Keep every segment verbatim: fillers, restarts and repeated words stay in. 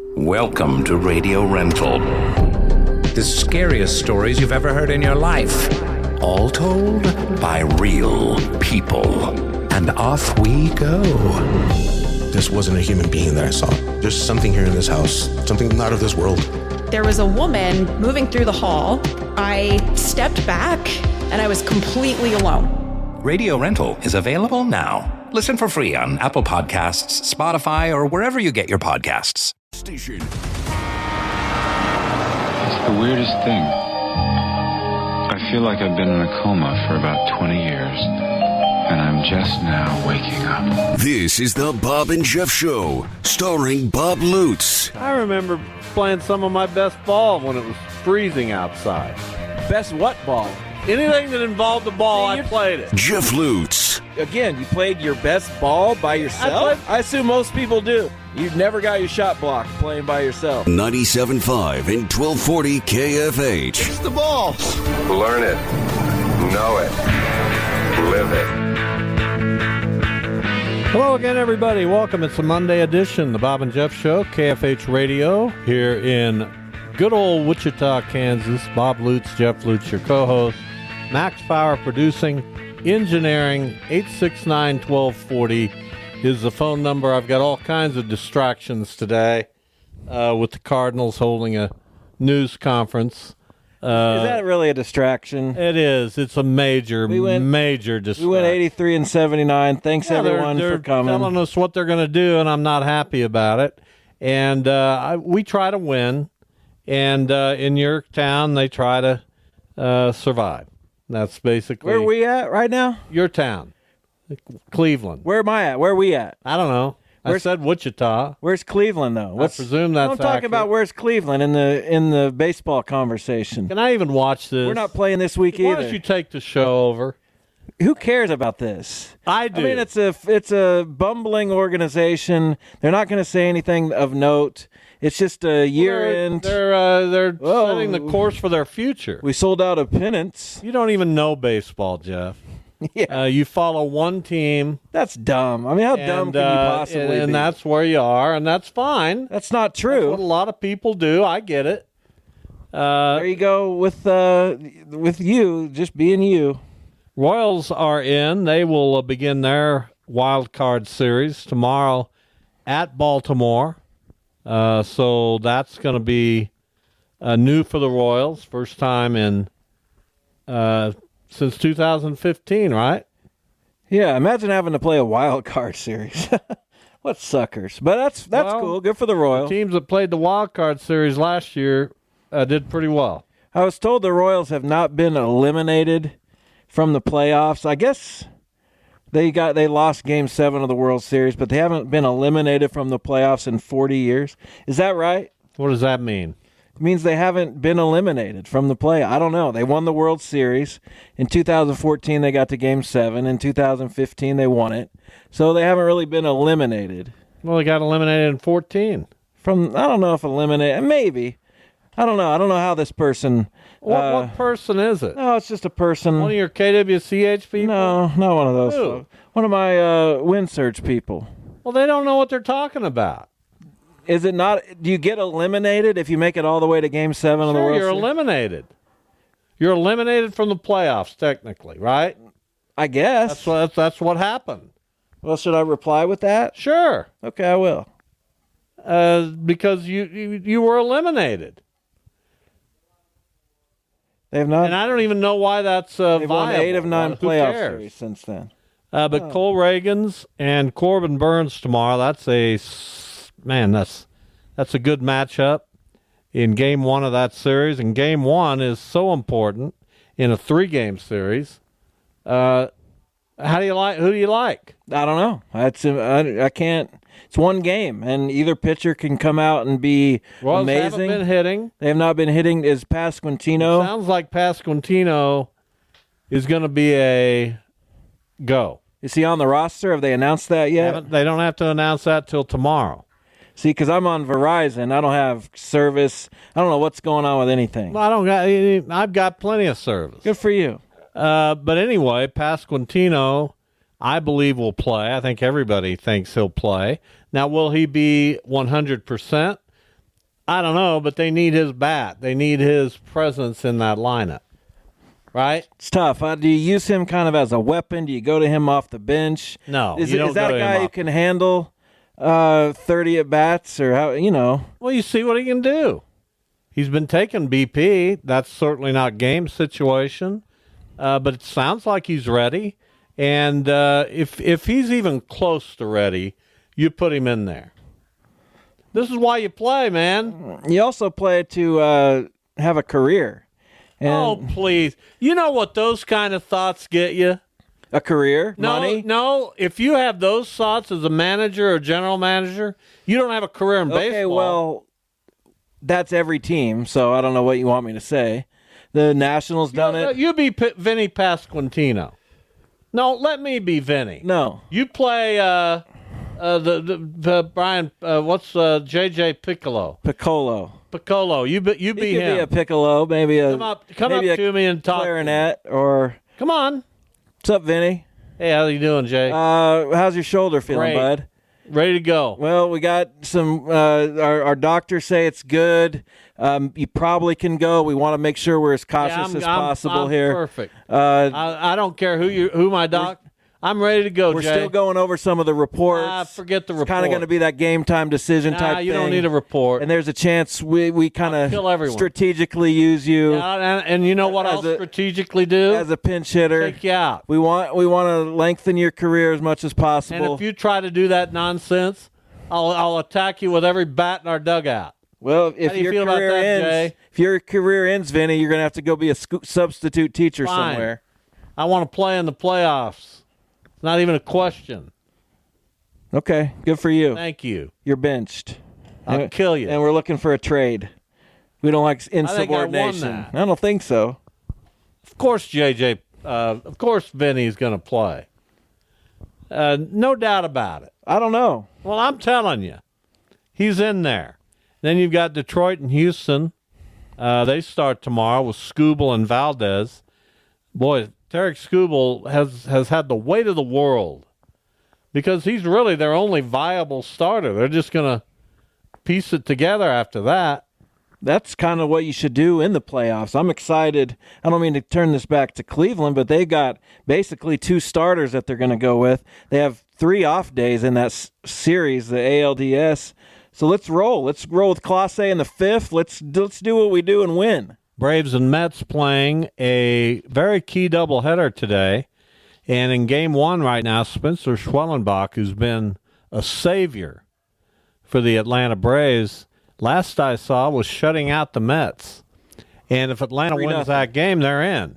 Welcome to Radio Rental. The scariest stories you've ever heard in your life. All told by real people. And off we go. This wasn't a human being that I saw. There's something here in this house. Something not of this world. There was a woman moving through the hall. I stepped back and I was completely alone. Radio Rental is available now. Listen for free on Apple Podcasts, Spotify, or wherever you get your podcasts. Station. It's the weirdest thing. I feel like I've been in a coma for about twenty years, and I'm just now waking up. This is the Bob and Jeff Show, starring Bob Lutz. I remember playing some of my best ball when it was freezing outside. Best what ball? Anything that involved the ball, See, I played it. Jeff Lutz. Again, you played your best ball by yourself? I, I assume most people do. You've never got your shot blocked playing by yourself. ninety-seven point five and twelve forty K F H. It's the ball. Learn it. Know it. Live it. Hello again, everybody. Welcome. It's the Monday edition, the Bob and Jeff Show, K F H Radio, here in good old Wichita, Kansas. Bob Lutz, Jeff Lutz, your co-host. Max Power producing, engineering. Eight six nine, one two four zero is the phone number. I've got all kinds of distractions today uh, with the Cardinals holding a news conference. Uh, Is that really a distraction? It is. It's a major, we went, major distraction. We went eighty-three and seventy-nine. Thanks, yeah, everyone, they're, they're for coming. telling us what they're going to do, and I'm not happy about it. And uh, I, we try to win, and uh, in your town, they try to uh, survive. That's basically... Where are we at right now? Your town. Cleveland. Where am I at? Where are we at? I don't know. Where's, I said Wichita. Where's Cleveland, though? What's, I presume that's I'm talking accurate. about where's Cleveland in the in the baseball conversation. Can I even watch this? We're not playing this week Why either. Why don't you take the show over? Who cares about this? I do. I mean, it's a it's a bumbling organization. They're not going to say anything of note. It's just a year they're, end. They're uh, they're Whoa. setting the course for their future. We sold out of pennants. You don't even know baseball, Jeff. Yeah, uh, you follow one team. That's dumb. I mean, how and, dumb can uh, you possibly and, and be? that's where you are, and that's fine. That's not true. That's what a lot of people do. I get it. Uh, there you go with uh, with you, just being you. Royals are in. They will uh, begin their wild card series tomorrow at Baltimore. Uh, so that's going to be uh, new for the Royals. First time in uh, since two thousand fifteen, right? Yeah, imagine having to play a wild card series. What suckers. But that's that's well, cool. Good for the Royals. The teams that played the wild card series last year uh, did pretty well. I was told the Royals have not been eliminated from the playoffs. I guess they got they lost Game Seven of the World Series, but they haven't been eliminated from the playoffs in forty years. Is that right? What does that mean? It means they haven't been eliminated from the play. I don't know. They won the World Series in two thousand fourteen. They got to Game Seven. In two thousand fifteen, they won it. So they haven't really been eliminated. Well, they got eliminated in fourteen. From I don't know if eliminated. Maybe. I don't know. I don't know how this person. What, uh, what person is it? No, it's just a person. One of your K W C H people? No, not one of those. Who? Folks. One of my uh, Wind Search people. Well, they don't know what they're talking about. Is it not? Do you get eliminated if you make it all the way to Game Seven sure, of the World you're Series? eliminated. You're eliminated from the playoffs, technically, right? I guess. That's what, that's, that's what happened. Well, should I reply with that? Sure. Okay, I will. Uh, because you, you you were eliminated. They have not. And I don't even know why that's uh, They've viable. won eight of nine Who playoff cares? series since then. Uh, but Oh. Cole Reagans and Corbin Burns tomorrow. That's a man. That's that's a good matchup in Game One of that series. And Game One is so important in a three-game series. Uh, how do you like? Who do you like? I don't know. That's I, I can't. It's one game, and either pitcher can come out and be Royals amazing. haven't been hitting. They have not been hitting. Is Pasquantino? Sounds like Pasquantino is going to be a go. Is he on the roster? Have they announced that yet? Haven't- They don't have to announce that till tomorrow. See, because I'm on Verizon, I don't have service. I don't know what's going on with anything. Well, I don't got. I've got plenty of service. Good for you. Uh, but anyway, Pasquantino, I believe, will play. I think everybody thinks he'll play. Now, will he be one hundred percent? I don't know, but they need his bat. They need his presence in that lineup, right? It's tough. Uh, do you use him kind of as a weapon? Do you go to him off the bench? No, Is, you it, don't is that go a to him guy who off. can handle uh, thirty at bats or how? You know, Well, you see what he can do. He's been taking B P. That's certainly not game situation, uh, but it sounds like he's ready. And uh, if if he's even close to ready, you put him in there. This is why you play, man. you also play to uh, have a career. And Oh, please. You know what those kind of thoughts get you? a career, No, money. no. If you have those thoughts as a manager or general manager, you don't have a career in Okay, baseball. well, that's every team, so I don't know what you want me to say. The Nationals done No, it. You be P- Vinny Pasquantino. No, let me be Vinny. No. You play uh, uh, the, the, the Brian. Uh, what's uh, J J Piccolo? Piccolo. Piccolo. You be you He be could him. be a piccolo, maybe a come up, come maybe up a to me and talk. clarinet, or Come on. what's up, Vinny? Hey, how you doing, Jay? Uh, how's your shoulder feeling, Great. bud? Ready to go? Well, we got some. Uh, our, our doctors say it's good. Um, you probably can go. We want to make sure we're as cautious Yeah, I'm- as I'm- possible I'm here. Perfect. Uh, I, I don't care who you who my doc. I'm ready to go, we're Jay. still going over some of the reports. Ah, forget the It's kind of report. going to be that game time decision Nah, type you thing. don't need a report. And there's a chance we, we kind I'll kill of everyone. strategically use you Yeah, and, and you know what As I'll a- strategically do? as a pinch hitter. Take you out. We want we want to lengthen your career as much as And possible. if you try to do that nonsense, I'll I'll attack you with every bat in our dugout. well, if do you your feel about career that, ends, Jay? if your career ends, Vinny, you're going to have to go be a sco- substitute teacher Fine. somewhere. I want to play in the playoffs. It's not even a question. Okay, good for you. Thank you. You're benched. I'll And- kill you. And we're looking for a trade. We don't like I think I won insubordination. that. I don't think so. Of course, J J. Uh, of course, Vinny's going to play. Uh, no doubt about it. I don't know. Well, I'm telling you, he's in there. Then you've got Detroit and Houston. Uh, they start tomorrow with Skubal and Valdez. Boy, Tarek Skubal has, has had the weight of the world because he's really their only viable starter. They're just going to piece it together after that. That's kind of what you should do in the playoffs. I'm excited. I don't mean to turn this back to Cleveland, but they got basically two starters that they're going to go with. They have three off days in that s- series, the A L D S. So let's roll. Let's roll with Clase in the fifth. Let's let's do what we do and win. Braves and Mets playing a very key doubleheader today. And in game one right now, Spencer Schwellenbach, who's been a savior for the Atlanta Braves, last I saw was shutting out the Mets. And if Atlanta Three wins nothing. that game, they're in.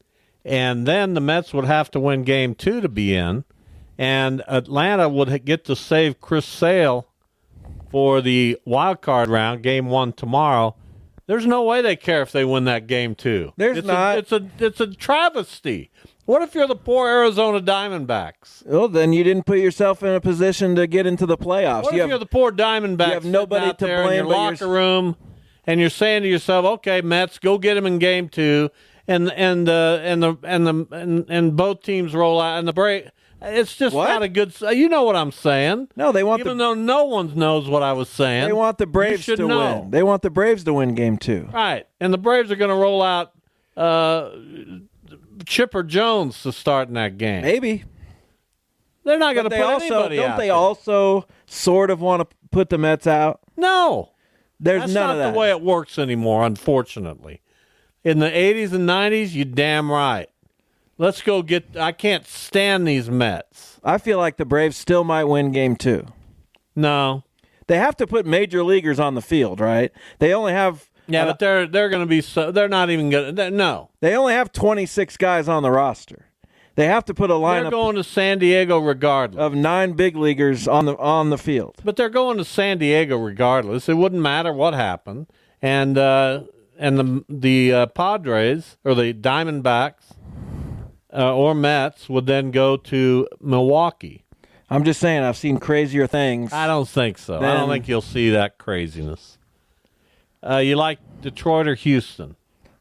And then the Mets would have to win game two to be in. And Atlanta would get to save Chris Sale for the wild card round, game one tomorrow. There's no way they care if they win that game two. There's it's not. A, it's a it's a travesty. What if you're the poor Arizona Diamondbacks? Well, then you didn't put yourself in a position to get into the playoffs. What you if have, you're the poor Diamondbacks? you have nobody sitting out to there in blame your but locker yours- room, and you're saying to yourself, "Okay, Mets, go get him in game two," and and the and the and the and, and both teams roll out, and the break. It's just What? not a good. You know what I'm saying? no, they want Even the though no one knows what I was saying, they want the you Braves should to know. win. They want the Braves to win game two. Right, and the Braves are going to roll out uh, Chipper Jones to start in that game. Maybe. They're not going But to they put also anybody don't out they there. also sort of want to put the Mets out? No, There's that's none not of that. the way it works anymore. Unfortunately, in the eighties and nineties, you damn right. Let's go get. I can't stand these Mets. I feel like the Braves still might win game two. No, They have to put major leaguers on the field, right? They only have yeah, but they're they're going to be so. They're not even going to. No, they only have twenty-six guys on the roster. They have to put a they're lineup going to San Diego regardless. of nine big leaguers on the on the field. But they're going to San Diego regardless. It wouldn't matter what happened. And uh, and the the uh, Padres or the Diamondbacks uh, or Mets would then go to Milwaukee. I'm just saying, I've seen crazier things. I don't think so. I Then- don't think you'll see that craziness. Uh, you like Detroit or Houston?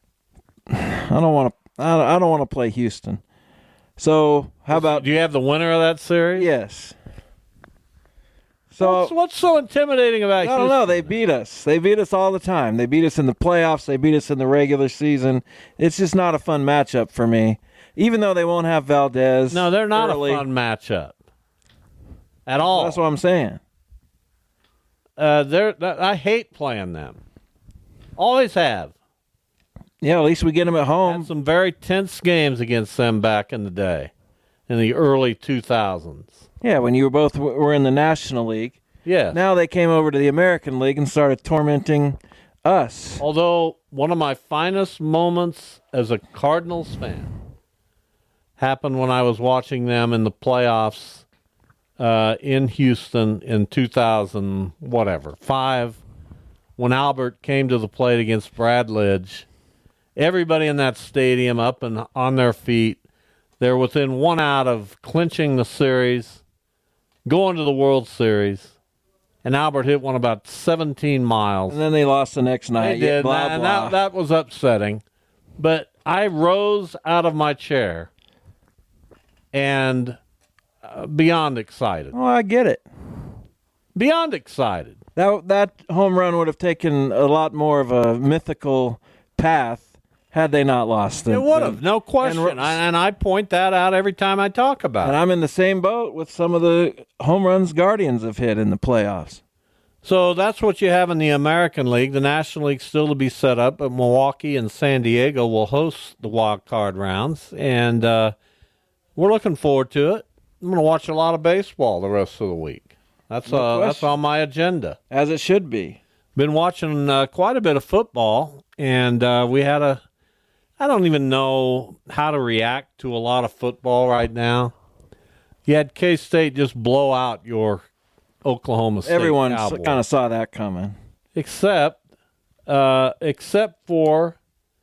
I don't want to. I don't, I don't want to play Houston. So how about Do you have the winner of that series? yes? So what's, what's so intimidating about I don't Houston? know. They beat us. They beat us all the time. They beat us in the playoffs. They beat us in the regular season. It's just not a fun matchup for me. Even though they won't have Valdez. No, they're not early. a fun matchup at all. That's what I'm saying. Uh, they're, I hate playing them. Always have. Yeah, at least we get them at home. Had some very tense games against them back in the day, in the early two thousands. Yeah, when you were both were in the National League. Yes. Now they came over to the American League and started tormenting us. Although one of my finest moments as a Cardinals fan happened when I was watching them in the playoffs uh, in Houston in two thousand, whatever, five, when Albert came to the plate against Brad Lidge. Everybody in that stadium up and on their feet. They're within one out of clinching the series, going to the World Series. And Albert hit one about seventeen miles. And then they lost the next night. They did, Yeah, blah, and blah. That, that was upsetting. But I rose out of my chair and uh, beyond excited. Oh, I get it. Beyond excited. That that home run would have taken a lot more of a mythical path had they not lost it. It would have, no question. And, I, and I point that out every time I talk about and it. I'm in the same boat with some of the home runs Guardians have hit in the playoffs. So that's what you have in the American League. The National League still to be set up, but Milwaukee and San Diego will host the wild card rounds, and uh, we're looking forward to it. I'm going to watch a lot of baseball the rest of the week. That's No uh, that's question. on my agenda. As it should be. Been watching uh, quite a bit of football, and uh, we had a. I don't even know how to react to a lot of football right now. You had K-State just blow out your Oklahoma State Everyone Cowboys. kind of saw that coming. Except, uh, except for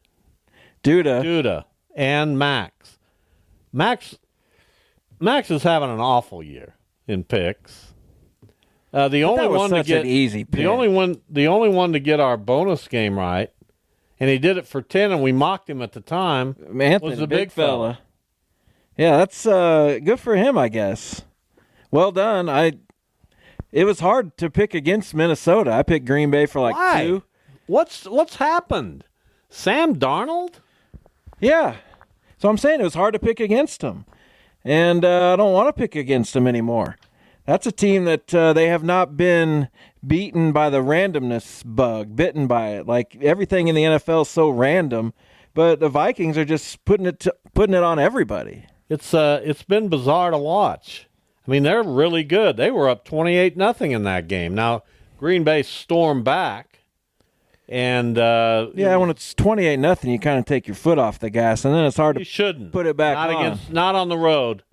Duda. Duda and Max. Max, Max is having an awful year in picks. Uh, the only that was one to such get an easy the pick. only one, the only one to get our bonus game right, and he did it for ten, and we mocked him at the time. Anthony, was the big, big fella. Yeah, that's uh, good for him, I guess. Well done. I. It was hard to pick against Minnesota. I picked Green Bay for like Why? two. What's what's happened? Sam Darnold? Yeah. So I'm saying it was hard to pick against them. And uh, I don't want to pick against them anymore. That's a team that uh, they have not been beaten by the randomness bug, bitten by it. Like everything in the N F L is so random, but the Vikings are just putting it to, putting it on everybody. It's uh it's been bizarre to watch. I mean, they're really good. They were up twenty-eight nothing in that game. Now, Green Bay stormed back, and uh, Yeah, when it's twenty-eight nothing, you kind of take your foot off the gas, and then it's hard you to shouldn't put it back not on. against, not on the road,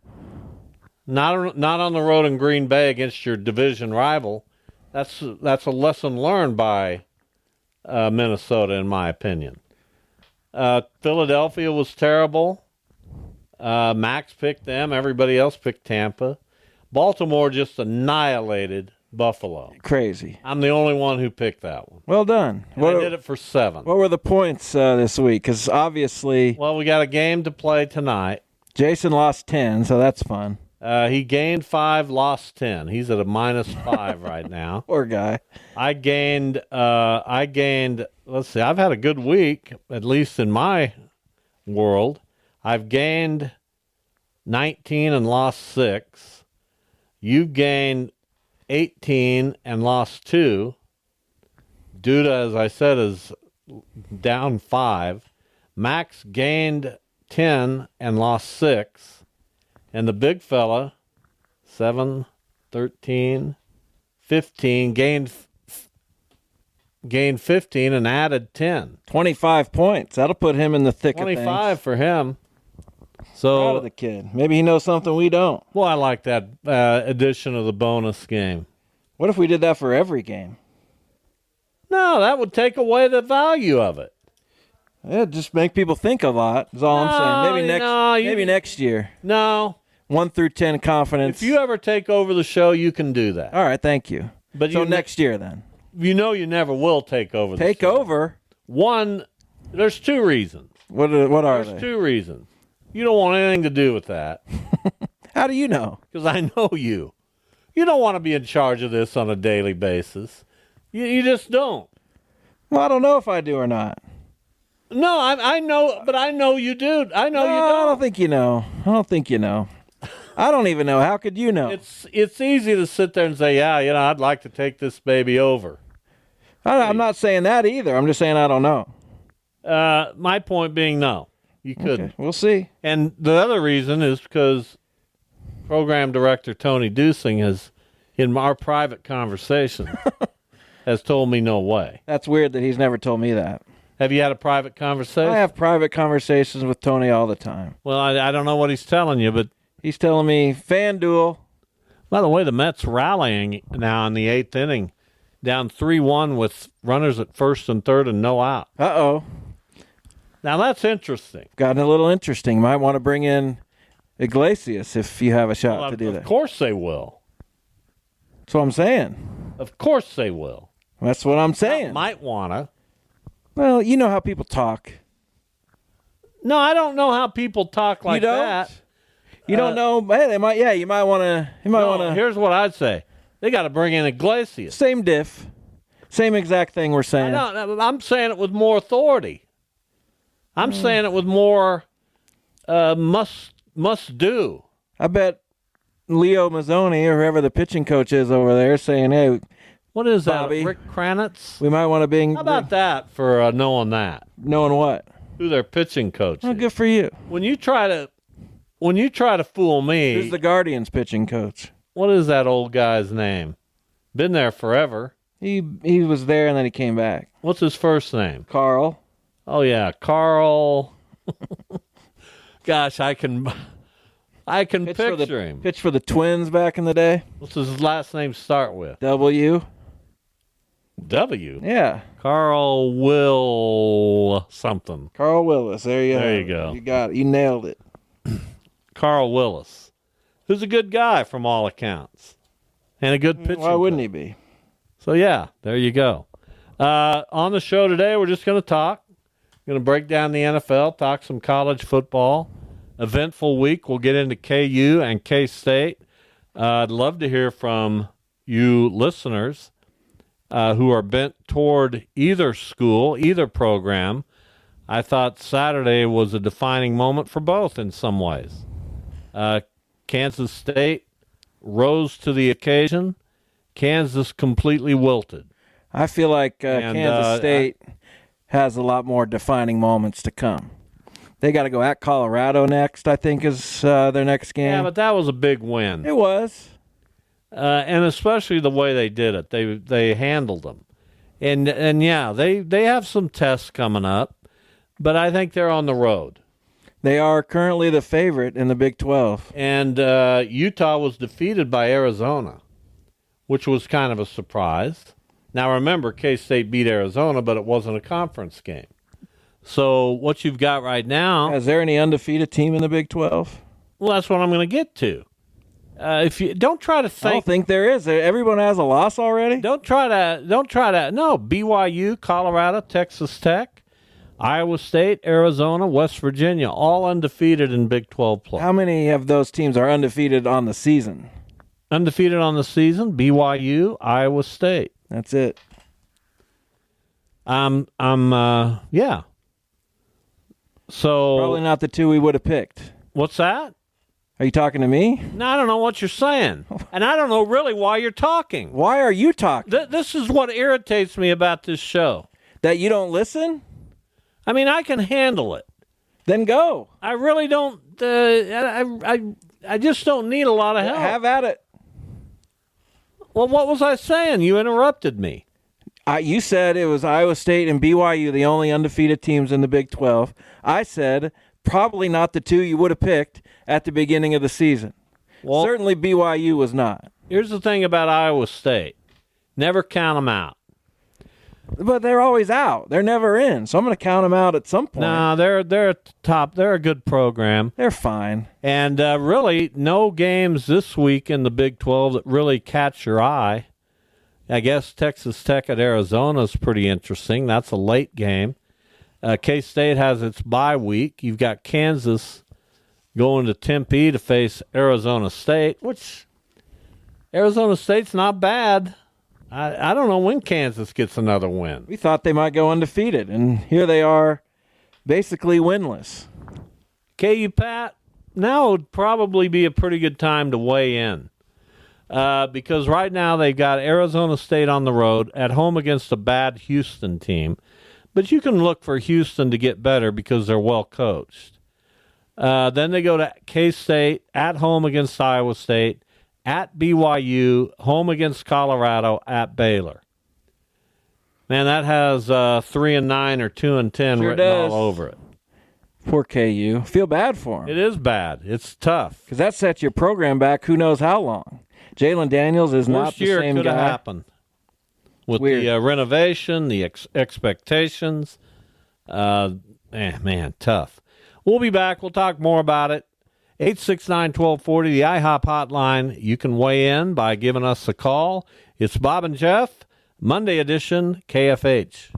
not not on the road in Green Bay against your division rival. That's that's a lesson learned by uh, Minnesota, in my opinion. Uh, Philadelphia was terrible. Uh, Max picked them. Everybody else picked Tampa. Baltimore just annihilated Buffalo. Crazy. I'm the only one who picked that one. Well done. And What, I did it for seven. what were the points uh, this week? Because obviously Well, we got a game to play tonight. Jason lost ten, so that's fun. Uh, he gained five, lost ten. He's at a minus five right now. Poor guy. I gained. Uh, I gained. Let's see. I've had a good week, at least in my world. I've gained nineteen and lost six. You've gained eighteen and lost two. Duda, as I said, is down five. Max gained ten and lost six. And the big fella, seven, thirteen, fifteen, gained, gained fifteen and added ten. twenty-five points. That'll put him in the thick of twenty-five things. for him. Proud So, of the kid. Maybe he knows something we don't. well, I like that uh, addition of the bonus game. What if we did that for every game? No, that would take away the value of it. It'd just make people think a lot. Is all No, I'm saying. Maybe next. no, you- maybe next year. No, One through ten confidence. if you ever take over the show, you can do that. All right. Thank you. But so you ne- next year then. You know you never will take over the Take show. over. One, there's two reasons. What? Are, what are There's they? two reasons. You don't want anything to do with that How do you know? because I know you. You don't want to be in charge of this on a daily basis. You, you just don't. Well, I don't know if I do or not. No, I, I know, but I know you do. I know no, you don't. I don't think you know. I don't think you know. I don't even know. How could you know? It's it's easy to sit there and say, yeah, you know, I'd like to take this baby over. I, I'm not saying that either. I'm just saying I don't know. Uh, my point being, no, you couldn't. Okay, we'll see. And the other reason is because program director Tony Dusing has, in our private conversation, has told me no way. That's weird that he's never told me that. Have you had a private conversation? I have private conversations with Tony all the time. Well, I, I don't know what he's telling you, but he's telling me FanDuel. By the way, the Mets rallying now in the eighth inning, down three one with runners at first and third and no out. Uh-oh. Now, that's interesting. Gotten a little interesting. Might want to bring in Iglesias if you have a shot well, to do of that. Of course they will. That's what I'm saying. Of course they will. That's what I'm saying. I might want to. Well, you know how people talk. No, I don't know how people talk like you don't? that. You uh, don't know? Hey, they might. Yeah, you might want to. You might no, want to. Here's what I'd say: they got to bring in Iglesias. Same diff, same exact thing we're saying. I don't, I'm saying it with more authority. I'm mm. saying it with more uh, must must do. I bet Leo Mazzoni or whoever the pitching coach is over there is saying, "Hey, what is Bobby, that? Rick Kranitz? We might want to bring." How about that for uh, knowing that? Knowing what? Who their pitching coach Oh, is. good for you. When you try to, when you try to fool me, who's the Guardians pitching coach? What is that old guy's name? Been there forever. He he was there and then he came back. What's his first name? Carl. Oh yeah, Carl. Gosh, I can, I can pitch picture for the, him. Pitch for the Twins back in the day. What's his last name start with? W. W. Yeah. Carl Will something. Carl Willis. There you go. There you go. You got it. You nailed it. Carl Willis, who's a good guy from all accounts, and a good pitcher. Why wouldn't he be? So yeah, there you go. Uh, on the show today, we're just going to talk. Going to break down the N F L, talk some college football. Eventful week. We'll get into K U and K-State. Uh, I'd love to hear from you listeners uh, who are bent toward either school, either program. I thought Saturday was a defining moment for both in some ways. Uh, Kansas State rose to the occasion. Kansas completely wilted. I feel like uh, And, Kansas uh, State I, has a lot more defining moments to come. They got to go at Colorado next, I think, is uh, their next game. Yeah, but that was a big win. It was. Uh, and especially the way they did it. They they handled them. And, and yeah, they, they have some tests coming up, but I think they're on the road. They are currently the favorite in the Big twelve. And uh, Utah was defeated by Arizona, which was kind of a surprise. Now, remember, K-State beat Arizona, but it wasn't a conference game. So what you've got right now... Is there any undefeated team in the Big twelve? Well, that's what I'm going to get to. Uh, if you don't try to think... I don't think there is. Everyone has a loss already? Don't try to... Don't try to... No, B Y U, Colorado, Texas Tech, Iowa State, Arizona, West Virginia, all undefeated in Big twelve play. How many of those teams are undefeated on the season? Undefeated on the season, B Y U, Iowa State. That's it. Um, I'm, uh, yeah. So probably not the two we would have picked. What's that? Are you talking to me? No, I don't know what you're saying. And I don't know really why you're talking. Why are you talking? Th- this is what irritates me about this show. That you don't listen? I mean, I can handle it. Then go. I really don't, uh, I, I, I just don't need a lot of help. Have at it. Well, what was I saying? You interrupted me. Uh, you said it was Iowa State and B Y U, the only undefeated teams in the Big twelve. I said probably not the two you would have picked at the beginning of the season. Well, certainly B Y U was not. Here's the thing about Iowa State. Never count them out. But they're always out. They're never in. So I'm going to count them out at some point. No, they're they're at the top. They're a good program. They're fine. And uh, really, no games this week in the Big twelve that really catch your eye. I guess Texas Tech at Arizona is pretty interesting. That's a late game. Uh, K-State has its bye week. You've got Kansas going to Tempe to face Arizona State, which Arizona State's not bad. I, I don't know when Kansas gets another win. We thought they might go undefeated, and here they are, basically winless. K U, Pat, now would probably be a pretty good time to weigh in. Uh, because right now they've got Arizona State on the road, at home against a bad Houston team. But you can look for Houston to get better because they're well coached. Uh, then they go to K-State, at home against Iowa State, at B Y U, home against Colorado, at Baylor. Man, that has uh, three and nine or two and ten Sure written does. all over it. Poor K U. Feel bad for him. It is bad. It's tough. Because that sets your program back who knows how long. Jalen Daniels is not Worst the year same could guy. have happened with Weird. the uh, renovation, the ex- expectations. Uh, eh, man, tough. We'll be back. We'll talk more about it. eight six nine, one two four zero, the IHOP hotline. You can weigh in by giving us a call. It's Bob and Jeff, Monday edition, K F H.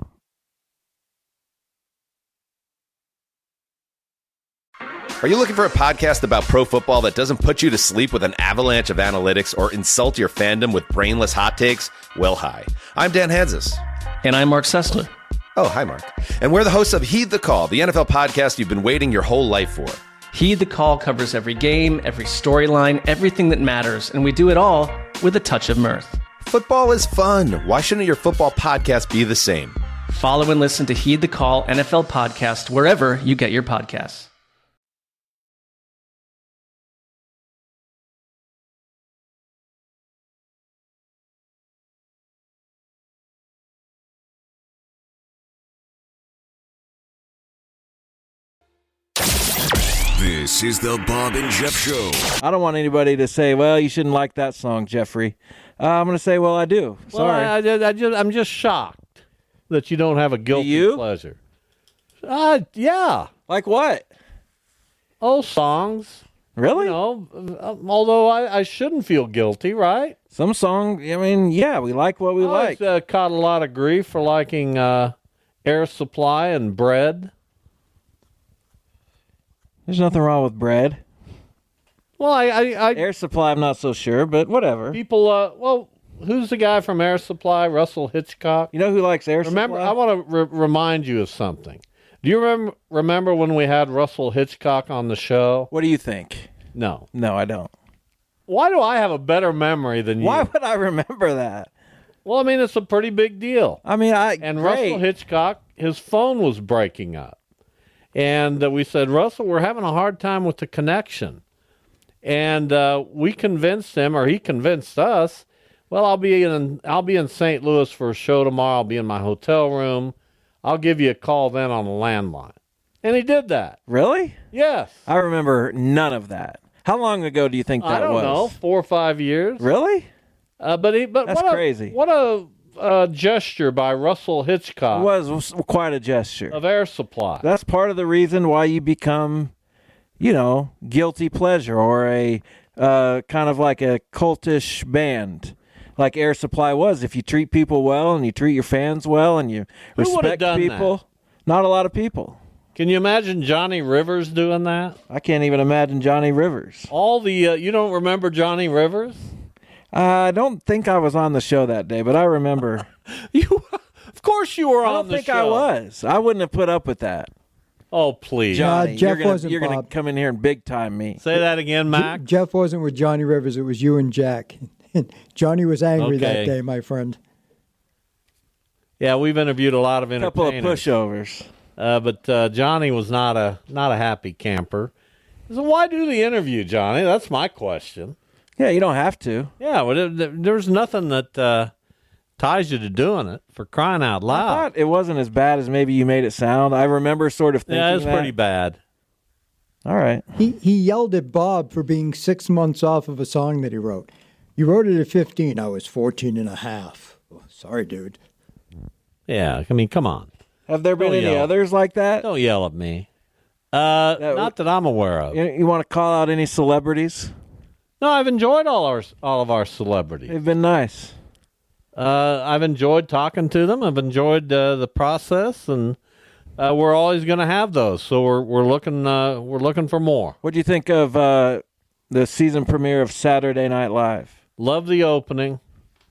Are you looking for a podcast about pro football that doesn't put you to sleep with an avalanche of analytics or insult your fandom with brainless hot takes? Well, hi. I'm Dan Hansis. And I'm Mark Sessler. Oh, hi, Mark. And we're the hosts of Heed the Call, the N F L podcast you've been waiting your whole life for. Heed the Call covers every game, every storyline, everything that matters, and we do it all with a touch of mirth. Football is fun. Why shouldn't your football podcast be the same? Follow and listen to Heed the Call N F L podcast wherever you get your podcasts. This is the Bob and Jeff Show. I don't want anybody to say, well, you shouldn't like that song, Jeffrey. Uh, I'm going to say, well, I do. Well, Sorry. I, I, I just, I'm just shocked that you don't have a guilty you? pleasure. Uh, yeah. Like what? Oh, songs. Really? You know, uh, although I, I shouldn't feel guilty, right? Some song, I mean, yeah, we like what we I like. uh, caught a lot of grief for liking uh, Air Supply and Bread. There's nothing wrong with Bread. Well, I, I, I Air Supply, I'm not so sure, but whatever. people. Uh, well, who's the guy from Air Supply? Russell Hitchcock. You know who likes Air Remember, Supply? I want to re- remind you of something. Do you remember remember when we had Russell Hitchcock on the show? What do you think? No. No, I don't. Why do I have a better memory than you? Why would I remember that? Well, I mean, it's a pretty big deal. I mean, I And great. Russell Hitchcock, his phone was breaking up. And uh, we said, Russell, we're having a hard time with the connection. And uh, we convinced him, or he convinced us, well, I'll be in I'll be in Saint Louis for a show tomorrow. I'll be in my hotel room. I'll give you a call then on the landline. And he did that. Really? Yes. I remember none of that. How long ago do you think that I don't was? know, four or five years. Really? Uh, but he, but That's what crazy. A, what a uh, gesture by Russell Hitchcock It was, it was quite a gesture. of Air Supply. That's part of the reason why you become, you know, guilty pleasure or a uh, kind of like a cultish band, like Air Supply was. If you treat people well and you treat your fans well and you Who would've respect done people, that? not a lot of people. Can you imagine Johnny Rivers doing that? I can't even imagine Johnny Rivers. All the uh, you don't remember Johnny Rivers? I don't think I was on the show that day, but I remember. You, of course, you were I on don't the think show. I was. I wouldn't have put up with that. Oh, please. Johnny, Uh, Jeff you're gonna, wasn't, You're going Bob. to come in here and big time me. Say that again, Je- Mac. Jeff wasn't with Johnny Rivers. It was you and Jack. Johnny was angry Okay. that day, my friend. Yeah, we've interviewed a lot of A couple of entertainers. pushovers. Uh, but uh, Johnny was not a not a happy camper. So why do the interview, Johnny? That's my question. Yeah, you don't have to. Yeah, well, there, there's nothing that uh, ties you to doing it, for crying out I loud. thought it wasn't as bad as maybe you made it sound. I remember sort of thinking Yeah, it's that. pretty bad. All right. He he yelled at Bob for being six months off of a song that he wrote. You wrote it at fifteen. I was fourteen and a half. Oh, sorry, dude. Yeah, I mean, come on. Have there been Don't any yell. others like that? Don't yell at me. Uh, That- not that I'm aware of. You, you want to call out any celebrities? No, I've enjoyed all our all of our celebrities. They've been nice. Uh, I've enjoyed talking to them. I've enjoyed uh, the process, and uh, we're always going to have those. So we're we're looking uh, we're looking for more. What do you think of uh, the season premiere of Saturday Night Live? Love the opening.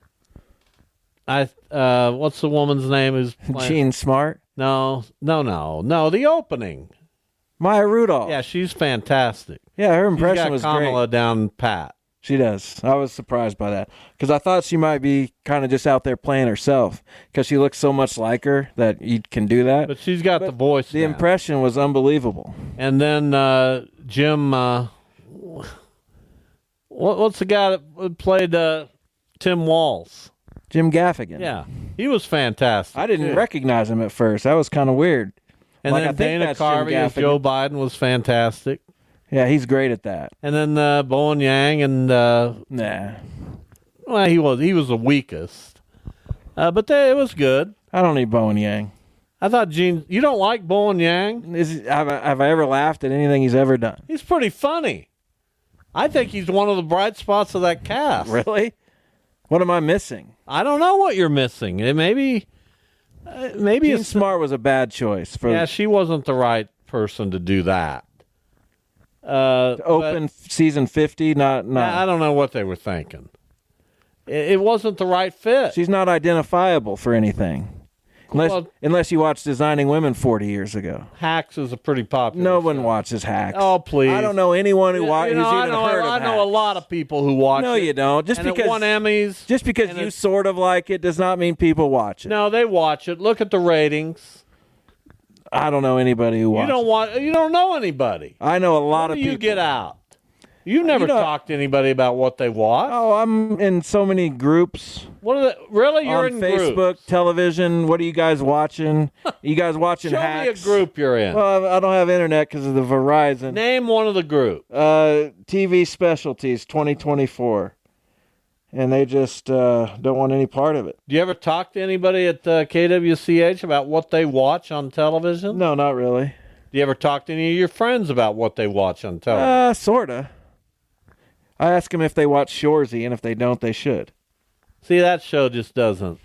I uh, what's the woman's name who's playing? Jean Smart? No, no, no, no. The opening. Maya Rudolph. Yeah, she's fantastic. Yeah, her impression she's got was Kamala great. down pat. She does. I was surprised by that because I thought she might be kind of just out there playing herself because she looks so much like her that you can do that. But she's got but the voice. The down. impression was unbelievable. And then uh, Jim, uh, what, what's the guy that played uh, Tim Walz? Jim Gaffigan. Yeah, he was fantastic. I didn't too. recognize him at first. That was kind of weird. And like, then I think Dana that's Jim Carvey as Gaffigan. Joe Biden was fantastic. Yeah, he's great at that. And then uh, Bowen Yang and uh, nah, well, he was he was the weakest, uh, but they, it was good. I don't need Bowen Yang. I thought Gene, you don't like Bowen Yang? Is have I, have I ever laughed at anything he's ever done? He's pretty funny. I think he's one of the bright spots of that cast. Really? What am I missing? I don't know what you're missing. It maybe uh, maybe Jean it's Smart was a bad choice for yeah. She wasn't the right person to do that. Uh, open but, season fifty. Not not. I don't know what they were thinking. It, it wasn't the right fit. She's not identifiable for anything, unless Well- unless you watched Designing Women forty years ago. Hacks is a pretty popular. No one show. watches Hacks. Oh please! I don't know anyone who You- wa- you know, who's I even know, heard of I know Hacks. a lot of people who watch. No, it, you don't. Just and because it won Emmys. Just because and you it- sort of like it does not mean people watch it. No, they watch it. Look at the ratings. I don't know anybody who You watches. don't want. You don't know anybody. I know a lot What of do people. you get out? You've never You know- talked to anybody about what they watch. Oh, I'm in so many groups. What are the, really? You're on in Facebook, groups. television. What are you guys watching? You guys watching Show Hacks? me a group you're in. Well, I don't have internet because of the Verizon. Name one of the groups. Uh, T V Specialties twenty twenty-four. And they just uh, don't want any part of it. Do you ever talk to anybody at uh, K W C H about what they watch on television? No, not really. Do you ever talk to any of your friends about what they watch on television? Uh, sorta. I ask them if they watch Shoresy, and if they don't, they should. See, that show just doesn't.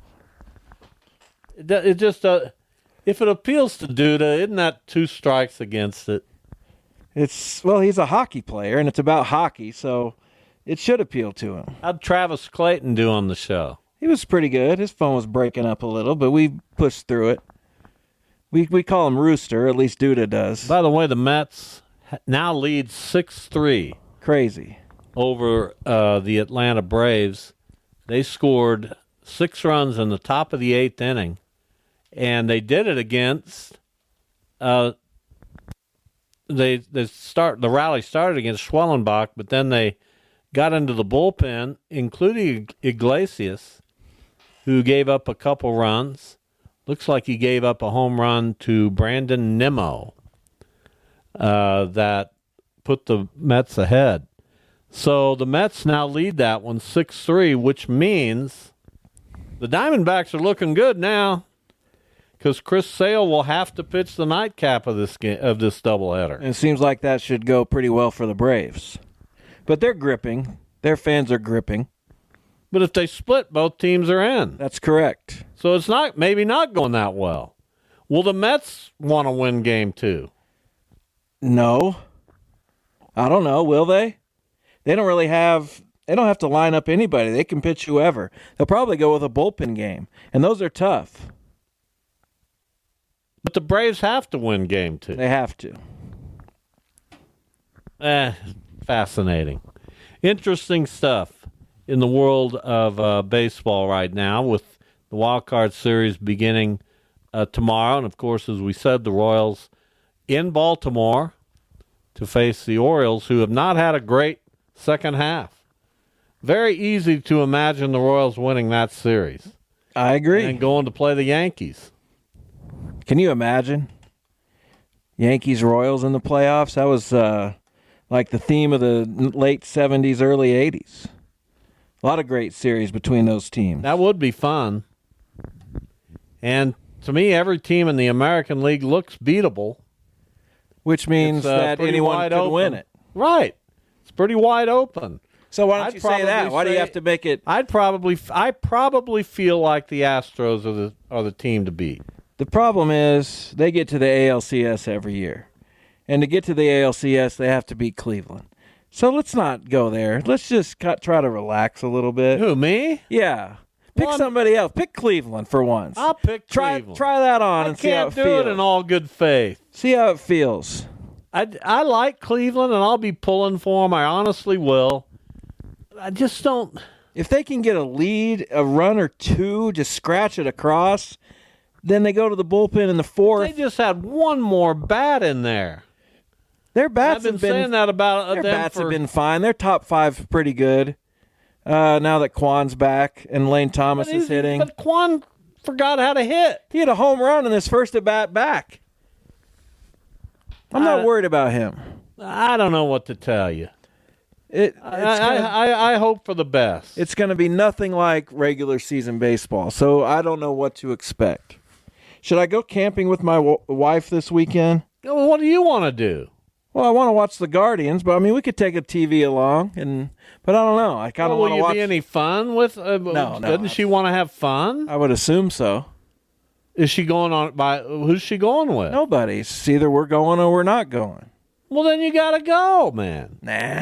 it, do- it just uh, if it appeals to Duda, isn't that two strikes against it? It's well, he's a hockey player, and it's about hockey, so it should appeal to him. How'd Travis Clayton do on the show? He was pretty good. His phone was breaking up a little, but we pushed through it. We we call him Rooster, at least Duda does. By the way, the Mets ha- now lead six three Crazy. over uh, the Atlanta Braves. They scored six runs in the top of the eighth inning, and they did it against. Uh, they they start the rally started against Schwellenbach, but then they got into the bullpen, including Iglesias, who gave up a couple runs. Looks like he gave up a home run to Brandon Nimmo uh, that put the Mets ahead. So the Mets now lead that one six three, which means the Diamondbacks are looking good now because Chris Sale will have to pitch the nightcap of this game, of this doubleheader. And it seems like that should go pretty well for the Braves. But they're gripping. Their fans are gripping. But if they split, both teams are in. That's correct. So it's not maybe not going that well. Will the Mets want to win game two? No. I don't know. Will they? They don't really have – they don't have to line up anybody. They can pitch whoever. They'll probably go with a bullpen game, and those are tough. But the Braves have to win game two. They have to. Eh, fascinating. Interesting stuff in the world of uh, baseball right now with the Wild Card Series beginning uh, tomorrow. And, of course, as we said, the Royals in Baltimore to face the Orioles, who have not had a great second half. Very easy to imagine the Royals winning that series. I agree. And going to play the Yankees. Can you imagine? Yankees Royals in the playoffs? That was uh, like the theme of the late seventies, early eighties. A lot of great series between those teams. That would be fun. And to me, every team in the American League looks beatable. Which means It's, uh, that pretty anyone wide could open. win it. Right. It's pretty wide open. So why don't I'd you say that? probably Why do you say- have to make it? I'd probably, I probably feel like the Astros are the are the team to beat. The problem is they get to the A L C S every year. And to get to the A L C S, they have to beat Cleveland. So let's not go there. Let's just cut, try to relax a little bit. Who, me? Yeah. Pick Well, somebody else. Pick Cleveland for once. I'll pick try, Cleveland. Try that on I and see how can't it do feels. it in all good faith. See how it feels. I, I like Cleveland, and I'll be pulling for them. I honestly will. I just don't. If they can get a lead, a run or two, just scratch it across, then they go to the bullpen in the fourth. They just had one more bat in there. Their bats I've been, have been saying that about their them bats for, have been fine. Their top five pretty good. Uh, now that Kwan's back and Lane Thomas is hitting, But Kwan forgot how to hit. He had a home run in his first at bat back. I'm not I- worried about him. I don't know what to tell you. It, I, it's I, gonna, I, I hope for the best. it's going to be nothing like regular season baseball, so I don't know what to expect. Should I go camping with my w- wife this weekend? Well, what do you want to do? Well, I want to watch the Guardians, but I mean, we could take a T V along, and but I don't know. I kind of Well, want will to you watch. be any fun with? Uh, No, no. Doesn't she want to have fun? I would assume so. Is she going on by? Who's she going with? Nobody. It's either we're going or we're not going. Well, then you got to go, man. Nah.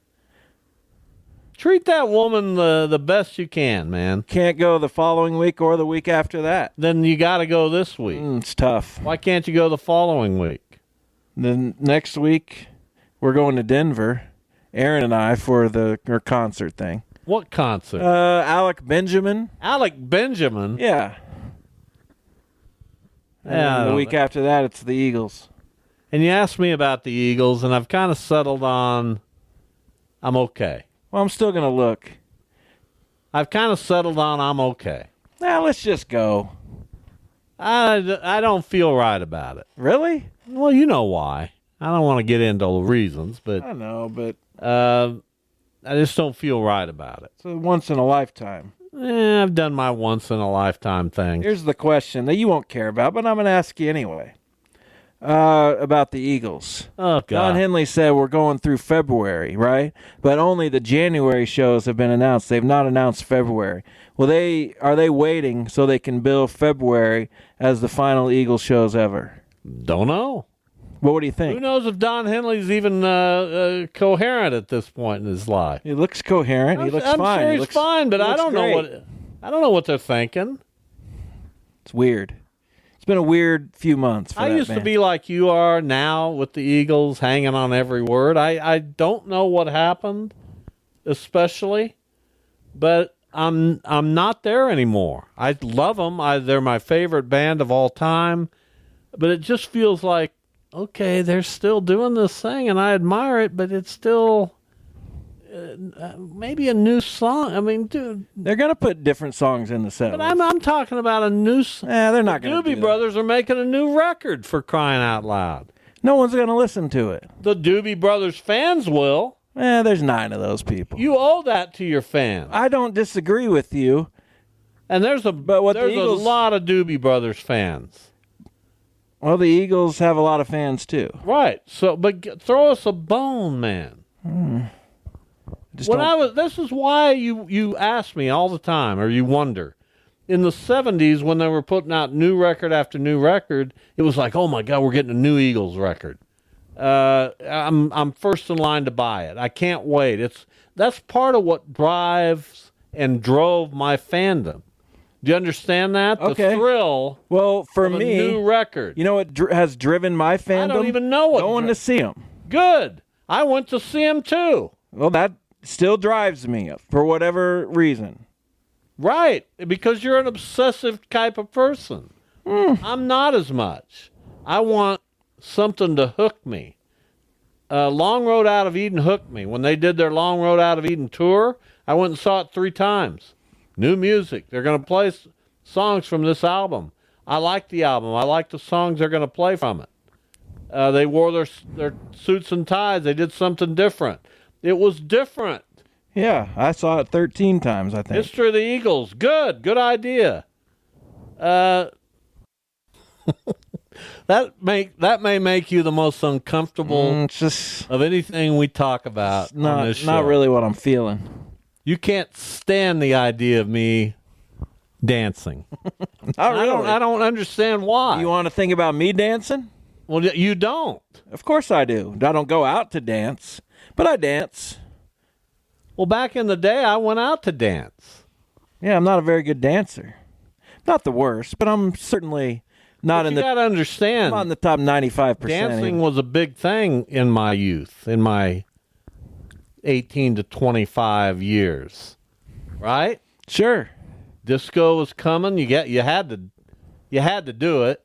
Treat that woman the the best you can, man. Can't go the following week or the week after that. Then you got to go this week. Mm, it's tough. Why can't you go the following week? Then next week, we're going to Denver, Aaron and I, for the her concert thing. What concert? Uh, Alec Benjamin. Alec Benjamin. Yeah. And Yeah, I then the don't week know. after that, it's the Eagles. And you asked me about the Eagles, and I've kind of settled on I'm okay. Well, I'm still going to look. I've kind of settled on I'm okay. Now, let's just go. I, I don't feel right about it. Really? Well, you know why. I don't want to get into the reasons, but I know, but uh, I just don't feel right about it. it's a once in a lifetime. Eh, I've done my once in a lifetime thing. Here's the question that you won't care about, but I'm going to ask you anyway. Uh, about the Eagles. Oh, Don God. Henley said we're going through February, right? But only the January shows have been announced. They've not announced February. Well, they are they waiting so they can bill February as the final Eagles shows ever? Don't know. What do you Who think? knows if Don Henley's even uh, uh, coherent at this point in his life? He looks coherent. He I'm, looks I'm fine. sure He he's looks- fine, but he I looks don't know great. what I don't know what they're thinking. It's weird. It's been a weird few months for I that used to man. be like you are now with the Eagles, hanging on every word. I, I don't know what happened, especially, but I'm I'm not there anymore. I love them. I, they're my favorite band of all time, but it just feels like, okay, they're still doing this thing, and I admire it, but it's still uh, maybe a new song. I mean, dude, They're going to put different songs in the set. but I'm I'm talking about a new. s- Eh, they're not going to Doobie do that. Brothers are making a new record, for crying out loud. No one's going to listen to it. The Doobie Brothers fans will. Eh, there's nine of those people. You owe that to your fans. I don't disagree with you. And there's a But what the there's Eagles- a lot of Doobie Brothers fans. Well, the Eagles have a lot of fans too. Right. So but g- throw us a bone, man. Just When don't- I was this is why you you ask me all the time, or you wonder. In the seventies, when they were putting out new record after new record, it was like, oh my God, we're getting a new Eagles record. Uh, I'm I'm first in line to buy it. I can't wait. It's that's part of what drives and drove my fandom. Do you understand that? Okay. The thrill well, for of a me, new record. you know what dr- has driven my fandom? I don't even know what Going dri- to see them. Good. I went to see him too. Well, that still drives me for whatever reason. Right, because you're an obsessive type of person. I'm not as much. I want something to hook me. Uh, Long Road Out of Eden hooked me. When they did their Long Road Out of Eden tour, I went and saw it three times. New music. They're going to play s- songs from this album. I like the album. I like the songs they're going to play from it. Uh, they wore their their suits and ties. They did something different. It was different. Yeah, I saw it thirteen times, I think. History of the Eagles. Good. Good idea. Uh, that make that may make you the most uncomfortable Mm, it's just of anything we talk about on not, this show. not really what I'm feeling. You can't stand the idea of me dancing. Not I really. don't. I don't understand why. You want to think about me dancing? Well, you don't. Of course I do. I don't go out to dance, But I dance. Well, back in the day, I went out to dance. Yeah, I'm not a very good dancer. Not the worst, but I'm certainly not but in you the. You got to understand. I'm not in the top ninety-five percent. Dancing was a big thing in my youth, in my eighteen to twenty-five years, right? Sure. Disco was coming. You get. You had to. You had to do it.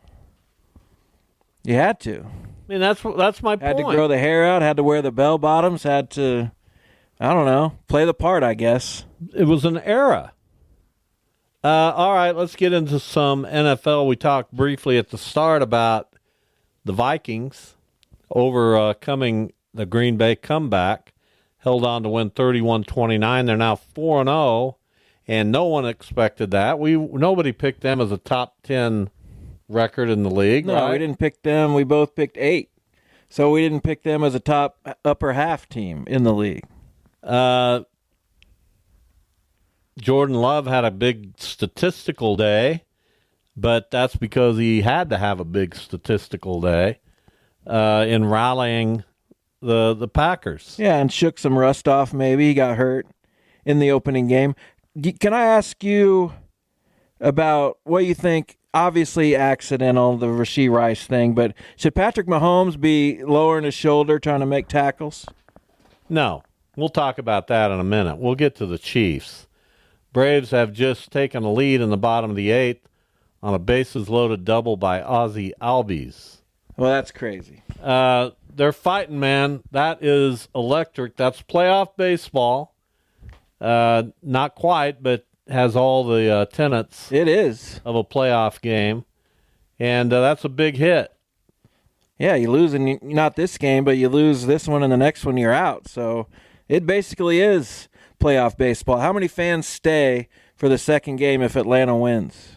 You had to. I mean, that's that's my had point. Had to grow the hair out. Had to wear the bell bottoms. Had to. I don't know. Play the part, I guess. It was an era. Uh, all right, let's get into some N F L. We talked briefly at the start about the Vikings overcoming the Green Bay comeback, held on to win thirty-one twenty-nine. They're now four and oh, and no one expected that. We Nobody picked them as a top ten record in the league. No, right? we didn't pick them. We both picked eight. So we didn't pick them as a top upper half team in the league. Uh, Jordan Love had a big statistical day, but that's because he had to have a big statistical day uh, in rallying the the Packers. Yeah, and shook some rust off maybe. He got hurt in the opening game. Can I ask you about what you think? Obviously accidental, the Rashee Rice thing, but should Patrick Mahomes be lowering his shoulder trying to make tackles? No. We'll talk about that in a minute. We'll get to the Chiefs. Braves have just taken a lead in the bottom of the eighth on a bases-loaded double by Ozzie Albies. Well, that's crazy. Uh, they're fighting, man. That is electric. That's playoff baseball. Uh, not quite, but has all the uh, tenets. It is of a playoff game, and uh, that's a big hit. Yeah, you lose, and not this game, but you lose this one, and the next one you're out. So it basically is playoff baseball. How many fans stay for the second game if Atlanta wins?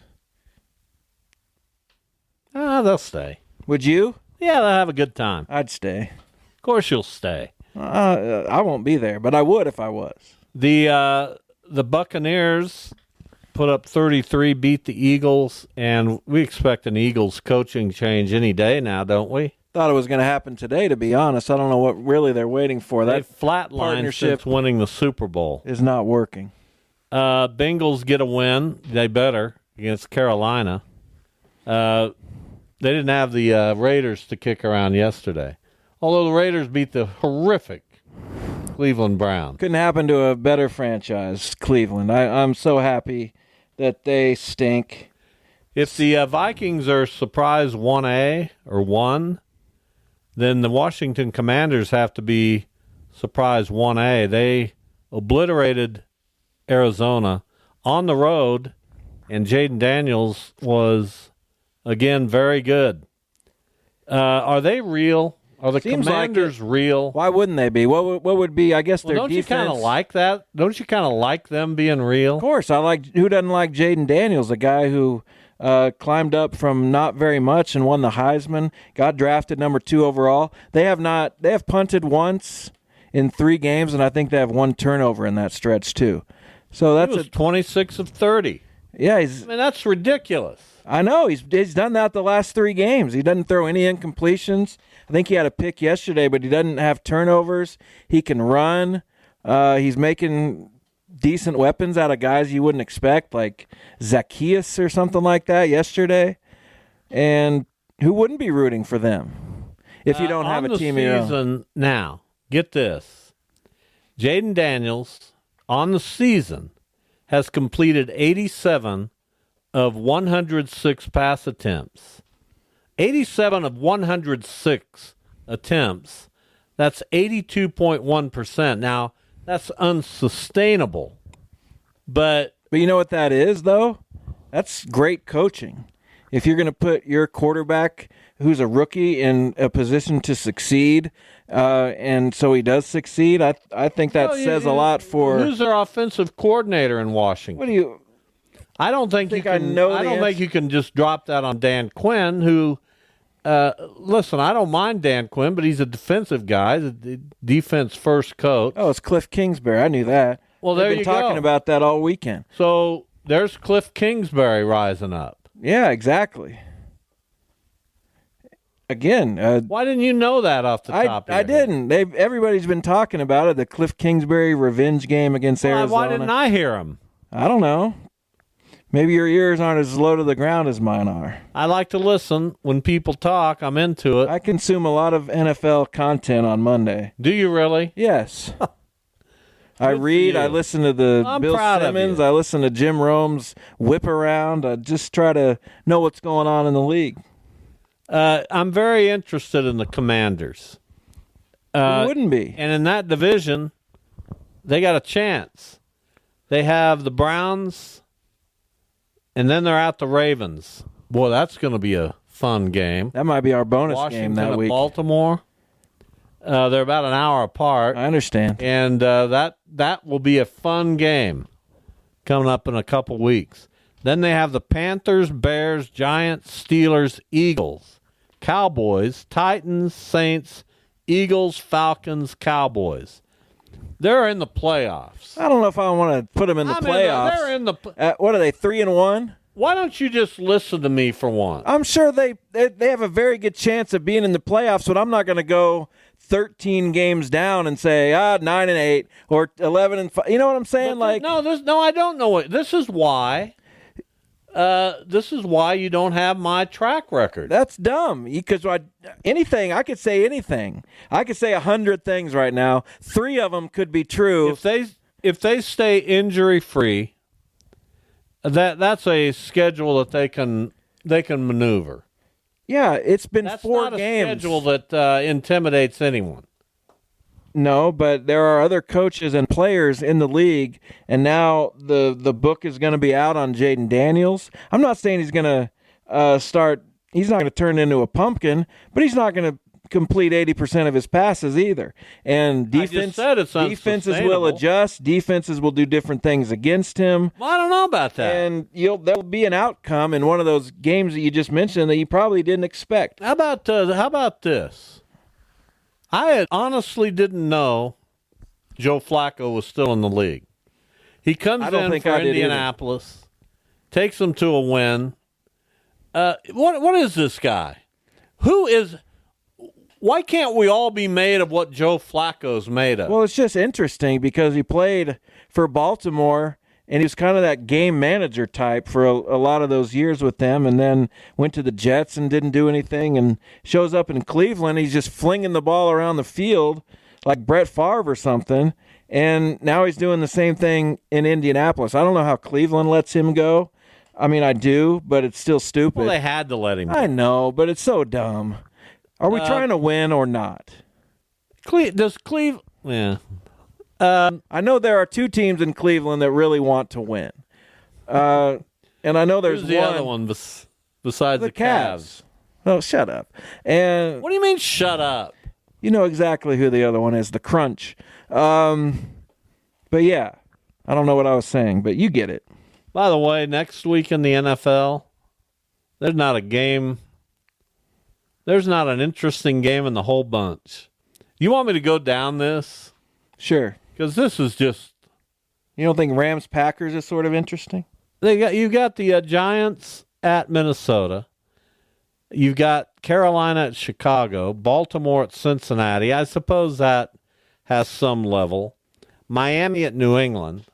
Ah, uh, they'll stay. Would you? Yeah, they'll have a good time. I'd stay. Of course you'll stay. Uh, I won't be there, but I would if I was. The uh, the Buccaneers put up thirty-three, beat the Eagles, and we expect an Eagles coaching change any day now, don't we? Thought it was going to happen today, to be honest. I don't know what really they're waiting for. That flatlined since winning the Super Bowl is not working. Uh, Bengals get a win. They better against Carolina. Uh, they didn't have the uh, Raiders to kick around yesterday, although the Raiders beat the horrific Cleveland Browns. Couldn't happen to a better franchise, Cleveland. I, I'm so happy that they stink. If the uh, Vikings are surprise one A or one, then the Washington Commanders have to be surprise one A. They obliterated Arizona on the road, and Jaden Daniels was, again, very good. Uh, are they real? Are the Seems Commanders like real? Why wouldn't they be? What would, what would be, I guess, well, their don't defense? Don't you kind of like that? Don't you kind of like them being real? Of course. I like. Who doesn't like Jaden Daniels, a guy who uh, climbed up from not very much and won the Heisman, got drafted number two overall. They have not. They have punted once in three games, and I think they have one turnover in that stretch, too. So that's he was a, twenty-six of thirty. Yeah, he's. I mean, that's ridiculous. I know he's he's done that the last three games. He doesn't throw any incompletions. I think he had a pick yesterday, but he doesn't have turnovers. He can run. Uh, he's making decent weapons out of guys you wouldn't expect, like Zacchaeus or something like that yesterday. And who wouldn't be rooting for them if you don't uh, have a team of your your own? Now, get this. Jaden Daniels, on the season, has completed eighty-seven of one hundred six pass attempts. eighty-seven of one hundred six attempts. That's eighty-two point one percent. Now, that's unsustainable. But but you know what that is, though? That's great coaching. If you're going to put your quarterback, who's a rookie, in a position to succeed, uh, and so he does succeed, I I think that well, says you, a lot for. Who's their offensive coordinator in Washington? What do you? I don't think, think you can. I, know I don't answer. think you can just drop that on Dan Quinn. Who, uh, listen, I don't mind Dan Quinn, but he's a defensive guy, the defense first coach. Oh, it's Cliff Kingsbury. I knew that. Well, They've there been you talking go. about that all weekend. So there's Cliff Kingsbury rising up. Yeah, exactly. again, uh, why didn't you know that off the I, top? of I your head? didn't. They everybody's been talking about it. The Cliff Kingsbury revenge game against Why, Arizona. why didn't I hear him? I don't know. Maybe your ears aren't as low to the ground as mine are. I like to listen when people talk. I'm into it. I consume a lot of N F L content on Monday. Do you really? Yes. I read. you. I listen to the I'm Bill proud of Simmons. you. I listen to Jim Rome's whip around. I just try to know what's going on in the league. Uh, I'm very interested in the Commanders. Uh, Who wouldn't be? And in that division, they got a chance. They have the Browns, and then they're at the Ravens. Boy, that's going to be a fun game. That might be our bonus Washington game that at week. Baltimore. Uh, they're about an hour apart. I understand. And uh, that that will be a fun game coming up in a couple weeks. Then they have the Panthers, Bears, Giants, Steelers, Eagles, Cowboys, Titans, Saints, Eagles, Falcons, Cowboys. They're in the playoffs. I don't know if I want to put them in the I mean, playoffs. they're in the. Uh, what are they? Three and one. Why don't you just listen to me for once? I'm sure they, they they have a very good chance of being in the playoffs, but I'm not going to go thirteen games down and say ah nine and eight or eleven and five. You know what I'm saying? But like no, this no, I don't know it. This is why. Uh, this is why you don't have my track record. That's dumb. Because I, anything I could say anything. I could say a hundred things right now. Three of them could be true. If they if they stay injury free, that that's a schedule that they can they can maneuver. Yeah, it's been That's four not a games. schedule that uh, intimidates anyone. No, but there are other coaches and players in the league, and now the the book is going to be out on Jaden Daniels. I'm not saying he's going to uh, start. He's not going to turn into a pumpkin, but he's not going to complete eighty percent of his passes either. And defense, said it's defenses unsustainable. will adjust. Defenses will do different things against him. Well, I don't know about that. And you'll there'll be an outcome in one of those games that you just mentioned that you probably didn't expect. How about uh, how about this? I honestly didn't know Joe Flacco was still in the league. He comes I don't in think for I did Indianapolis, takes them to a win. Uh, what what is this guy? Who is? Why can't we all be made of what Joe Flacco's made of? Well, it's just interesting because he played for Baltimore, and he was kind of that game manager type for a, a lot of those years with them, and then went to the Jets and didn't do anything, and shows up in Cleveland. He's just flinging the ball around the field like Brett Favre or something, and now he's doing the same thing in Indianapolis. I don't know how Cleveland lets him go. I mean, I do, but it's still stupid. Well, they had to let him go. I know, but it's so dumb. Are we Uh, trying to win or not? Cle- does Cleveland? Yeah. Um, I know there are two teams in Cleveland that really want to win. Uh, and I know there's who's the one, other one bes- besides the, the Cavs? Cavs. Oh, shut up. And What do you mean, shut up? you know exactly who the other one is, the Crunch. Um, but yeah, I don't know what I was saying, but you get it. By the way, next week in the N F L, there's not a game. There's not an interesting game in the whole bunch. You want me to go down this? Sure. Because this is just. You don't think Rams Packers is sort of interesting? They got you got the uh, Giants at Minnesota. You've got Carolina at Chicago, Baltimore at Cincinnati. I suppose that has some level. Miami at New England,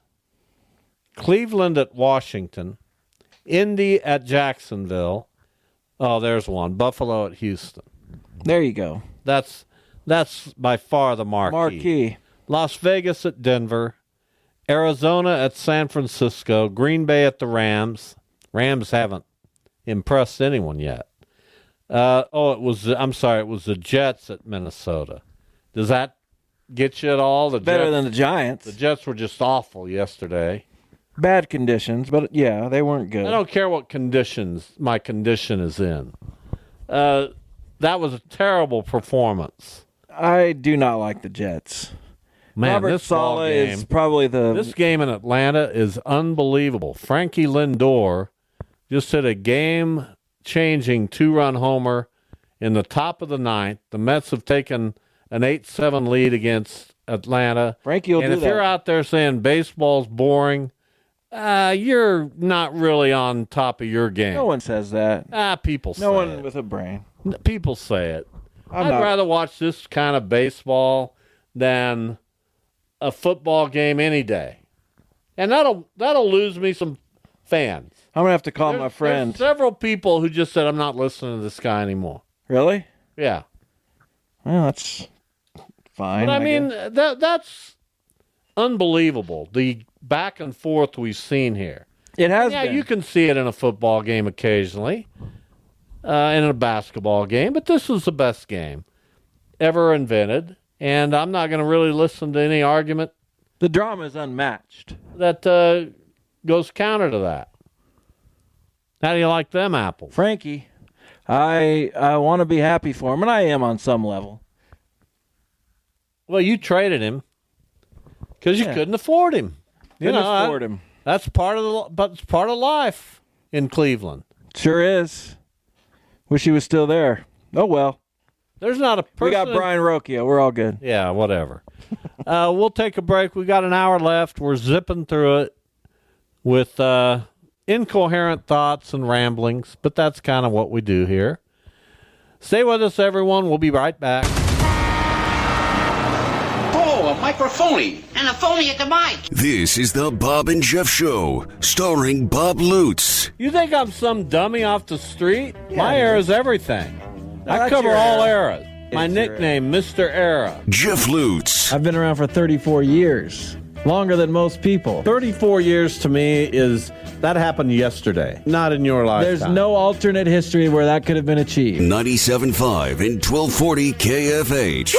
Cleveland at Washington, Indy at Jacksonville. Oh, there's one. Buffalo at Houston. There you go. That's that's by far the marquee. Marquee. Las Vegas at Denver, Arizona at San Francisco, Green Bay at the Rams. Rams haven't impressed anyone yet. Uh, oh, it was. I'm sorry, it was the Jets at Minnesota. Does that get you at all? The Better Jets, than the Giants. The Jets were just awful yesterday. Bad conditions, but yeah, they weren't good. I don't care what conditions my condition is in. Uh, that was a terrible performance. I do not like the Jets. Man, Robert this ball Saleh game, is probably the this game in Atlanta is unbelievable. Frankie Lindor just hit a game-changing two-run homer in the top of the ninth. The Mets have taken an eight seven lead against Atlanta. Frankie will and do if that. you're out there saying baseball's boring, uh, you're not really on top of your game. No one says that. Ah, people say No one it. with a brain. People say it. I'm I'd not- rather watch this kind of baseball than a football game any day. And that'll that'll lose me some fans. I'm gonna have to call There's- my friend. There's several people who just said, I'm not listening to this guy anymore. Really? Yeah. Well, that's fine. But I, I mean, guess. that that's unbelievable, the back and forth we've seen here. It has Yeah, been. you can see it in a football game occasionally, uh, and in a basketball game, but this is the best game ever invented, and I'm not going to really listen to any argument The drama is unmatched. that uh, goes counter to that. How do you like them apples? Frankie, I I want to be happy for him, and I am on some level. Well, you traded him because you Yeah. couldn't afford him. You Couldn't know, afford that- him. That's part of the but it's part of life in Cleveland. Sure is. Wish he was still there. Oh well. There's not a person. We got in- Brian Rocchio. We're all good. Yeah, whatever. uh, we'll take a break. We got an hour left. We're zipping through it with uh, incoherent thoughts and ramblings, but that's kind of what we do here. Stay with us, everyone. We'll be right back. Oh, a microphony. And a phony at the mic. This is the Bob and Jeff Show, starring Bob Lutz. You think I'm some dummy off the street? My era is everything. No, I that's cover your all era. eras. My It's your nickname, Mister Era. Jeff Lutz. I've been around for thirty-four years. Longer than most people. thirty-four years to me is that happened yesterday, not in your lifetime. There's no alternate history where that could have been achieved. ninety-seven point five and twelve forty K F H.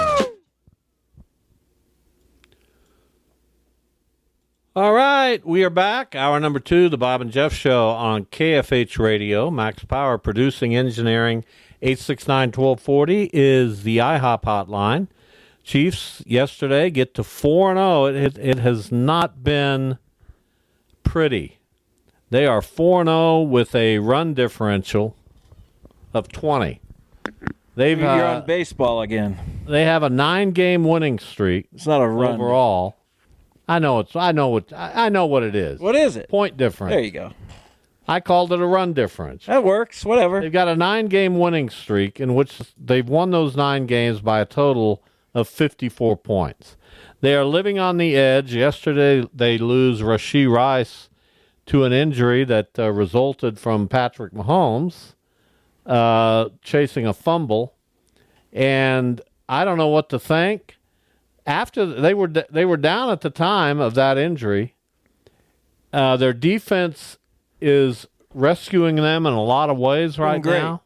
All right, we are back. Hour number two, the Bob and Jeff Show on K F H Radio. Max Power Producing Engineering, eight six nine, one two four zero is the IHOP hotline. Chiefs yesterday get to four and oh. It, it, it has not been pretty. They are four and oh with a run differential of twenty. They've You're uh, on baseball again. They have a nine-game winning streak. It's not a run. Overall. I know it's. I know what. I, I know what it is. What is it? Point difference. There you go. I called it a run difference. That works. Whatever. They've got a nine-game winning streak in which they've won those nine games by a total of fifty-four points. They are living on the edge. Yesterday, they lose Rashee Rice to an injury that uh, resulted from Patrick Mahomes uh, chasing a fumble, and I don't know what to think. After they were they were down at the time of that injury, uh, their defense is rescuing them in a lot of ways right great. now.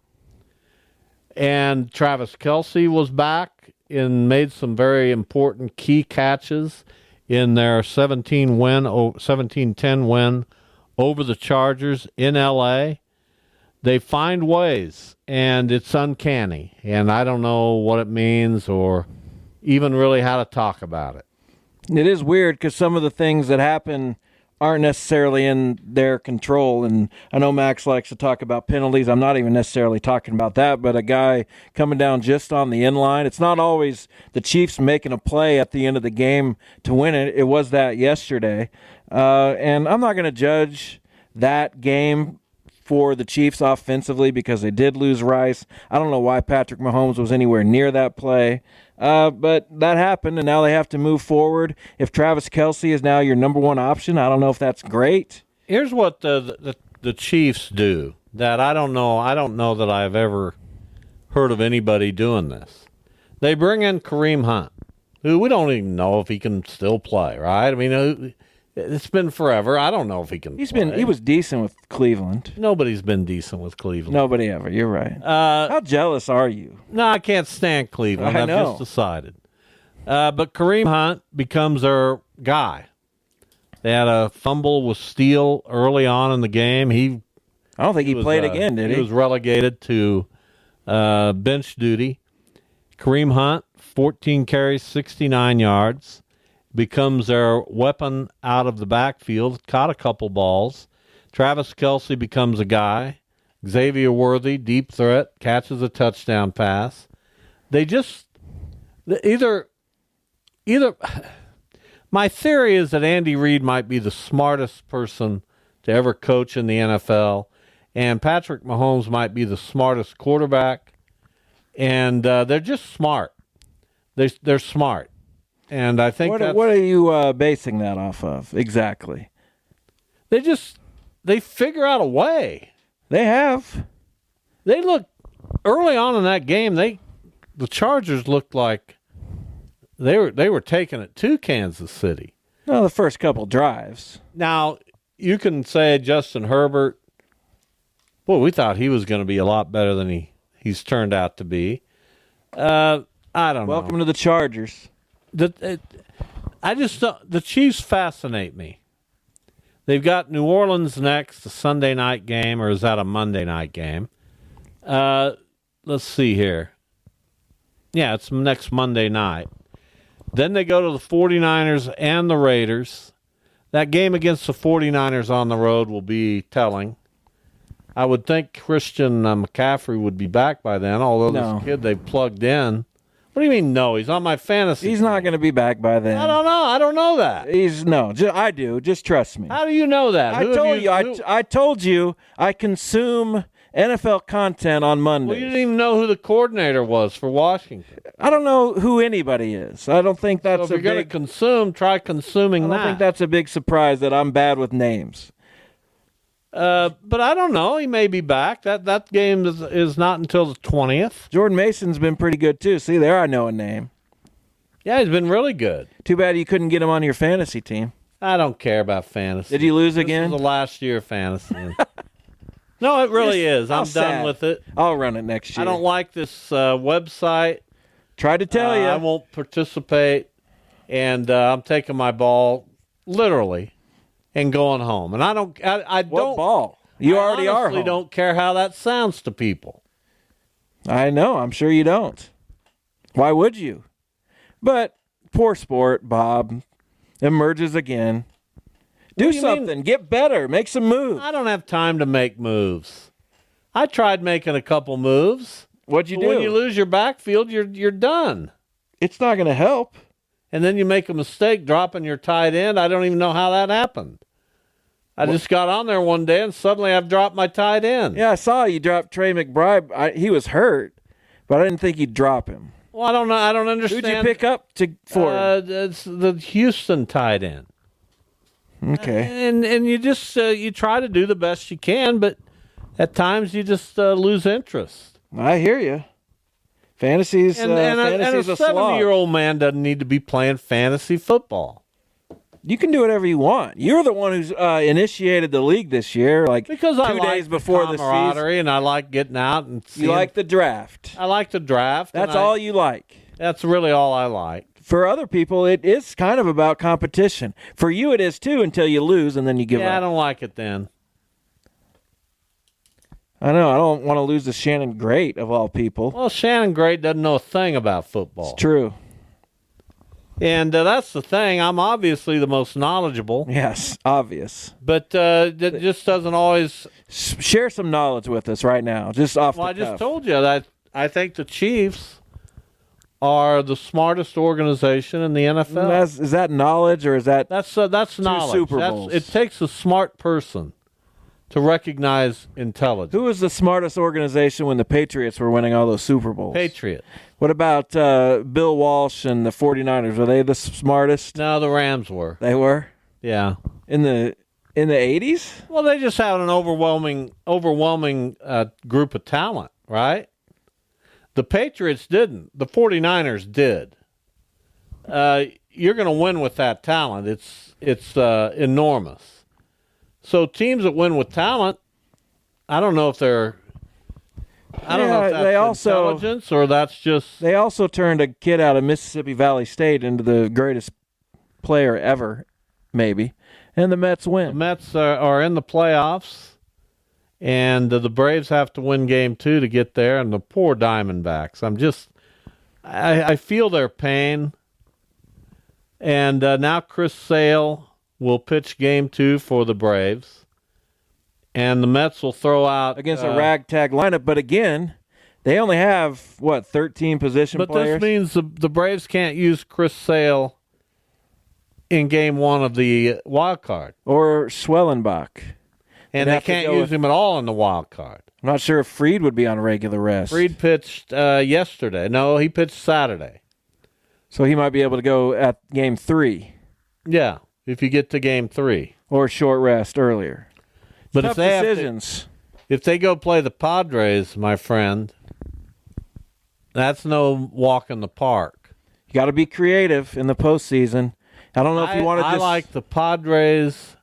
And Travis Kelce was back and made some very important key catches in their seventeen win, seventeen ten win over the Chargers in L A. They find ways, and it's uncanny. And I don't know what it means or even really how to talk about it. It is weird because some of the things that happen aren't necessarily in their control. And I know Max likes to talk about penalties. I'm not even necessarily talking about that, but a guy coming down just on the end line. It's not always the Chiefs making a play at the end of the game to win it. It was that yesterday. Uh, and I'm not going to judge that game for the Chiefs offensively because they did lose Rice. I don't know why Patrick Mahomes was anywhere near that play. Uh, but that happened, and now they have to move forward. If Travis Kelce is now your number one option, I don't know if that's great. Here's what the, the the Chiefs do that I don't know. I don't know that I've ever heard of anybody doing this. They bring in Kareem Hunt, who we don't even know if he can still play. Right? I mean, it's been forever. I don't know if he can. He's play. been he was decent with Cleveland. Nobody's been decent with Cleveland. Nobody ever. You're right. Uh, How jealous are you? No, I can't stand Cleveland. I I've know. just decided. Uh, but Kareem Hunt becomes their guy. They had a fumble with Steele early on in the game. He, I don't think he, was, played uh, again, did he? He was relegated to uh, bench duty. Kareem Hunt, fourteen carries, sixty-nine yards. Becomes their weapon out of the backfield, caught a couple balls. Travis Kelce becomes a guy. Xavier Worthy, deep threat, catches a touchdown pass. They just, either, either, my theory is that Andy Reid might be the smartest person to ever coach in the N F L, And Patrick Mahomes might be the smartest quarterback. And uh, they're just smart. They, they're smart. And I think what, that's, what are you uh, basing that off of exactly? They just, they figure out a way. They have. They look, early on in that game, they the Chargers looked like they were they were taking it to Kansas City. No, the first couple drives. Now, you can say Justin Herbert, boy, we thought he was going to be a lot better than he, he's turned out to be. Uh, I don't Welcome know. Welcome to the Chargers. The, it, I just don't, the Chiefs fascinate me. They've got New Orleans next, a Sunday night game, or is that a Monday night game? Uh, let's see here. Yeah, it's next Monday night. Then they go to the forty-niners and the Raiders. That game against the forty-niners on the road will be telling. I would think Christian uh, McCaffrey would be back by then, although No. this kid they plugged in. What do you mean, no? He's on my fantasy He's team. not going to be back by then. I don't know. I don't know that. He's no. Ju- I do. Just trust me. How do you know that? I Who have told you. I, who- I told you. I consume N F L content on Monday. Well, you didn't even know who the coordinator was for Washington. I don't know who anybody is. I don't think that's So if a you're going to big. consume, try consuming I don't that. think that's a big surprise that I'm bad with names. Uh, but I don't know. He may be back. That that game is, is not until the twentieth. Jordan Mason's been pretty good too. See, there I know a name. Yeah, he's been really good. Too bad you couldn't get him on your fantasy team. I don't care about fantasy. Did you lose This again? is the last year of fantasy. No, it really Yes. is. I'm How done sad. with it. I'll run it next year. I don't like this uh, website. Tried to tell Uh, you. I won't participate, and uh, I'm taking my ball literally and going home. And I don't. I, I What don't. ball? You I already are honestly home. don't care how that sounds to people. I know. I'm sure you don't. Why would you? But poor sport, Bob, emerges again. Do What do you mean? something. Get better. Make some moves. I don't have time to make moves. I tried making a couple moves. What'd you but do? When you lose your backfield, you're you're done. It's not going to help. And then you make a mistake dropping your tight end. I don't even know how that happened. I just got on there one day and suddenly I've dropped my tight end. Yeah, I saw you drop Trey McBride. I, he was hurt, but I didn't think you'd drop him. Well, I don't know. I don't understand. Who'd you pick up to for? Uh, it's the Houston tight end. Okay. And and you just uh, you try to do the best you can, but at times you just uh, lose interest. I hear you. Fantasy's And, uh, and a, and a fantasy's a slog. seventy-year-old man doesn't need to be playing fantasy football. You can do whatever you want. You're the one who's uh, initiated the league this year, like Because two I like days before the the season. camaraderie, and I like getting out and seeing, You like the draft. I like the draft. That's and I- all you like. That's really all I like. For other people, it is kind of about competition. For you, it is too, until you lose and then you give yeah, I up. don't like it then. I know. I don't want to lose to Shannon Great, of all people. Well, Shannon Great doesn't know a thing about football. It's true. And uh, that's the thing. I'm obviously the most knowledgeable, Yes, obvious. but uh, it just doesn't always. S- share some knowledge with us right now, just off Well, the I just cuff. told you that I think the Chiefs are the smartest organization in the N F L. That's, is that knowledge or is that That's uh, that's knowledge. Super That's- Bowls. it takes a smart person to recognize intelligence. who was the smartest organization when the Patriots were winning all those Super Bowls? Patriot. What about uh, Bill Walsh and the forty-niners? Were they the s- smartest? No, the Rams were. They were Yeah. in the in the eighties. Well, they just had an overwhelming, overwhelming uh, group of talent, right? The Patriots didn't. The forty-niners did. Uh, you're going to win with that talent. It's it's uh, enormous. So teams that win with talent, I don't know if they're. I don't know Yeah, if that's they also- intelligence or that's just. They also turned a kid out of Mississippi Valley State into the greatest player ever, maybe, and the Mets The win. Mets are, are in the playoffs, and uh, the Braves have to win game two to get there, and the poor Diamondbacks. I'm just, I, I feel their pain. And uh, now Chris Sale will pitch game two for the Braves, and the Mets will throw out Against uh, a ragtag lineup, but again, they only have what thirteen position But players. this means the the Braves can't use Chris Sale in game one of the wild card. or Schwellenbach. And they can't use him at all in the wild card. I'm not sure if Fried would be on regular rest. Fried pitched uh, yesterday. No, he pitched Saturday. So he might be able to go at game three. Yeah, if you get to game three. Or short rest earlier. But Tough if they decisions. Have to, if they go play the Padres, my friend, that's no walk in the park. You got to be creative in the postseason. I don't know if I, you want to I just... like the Padres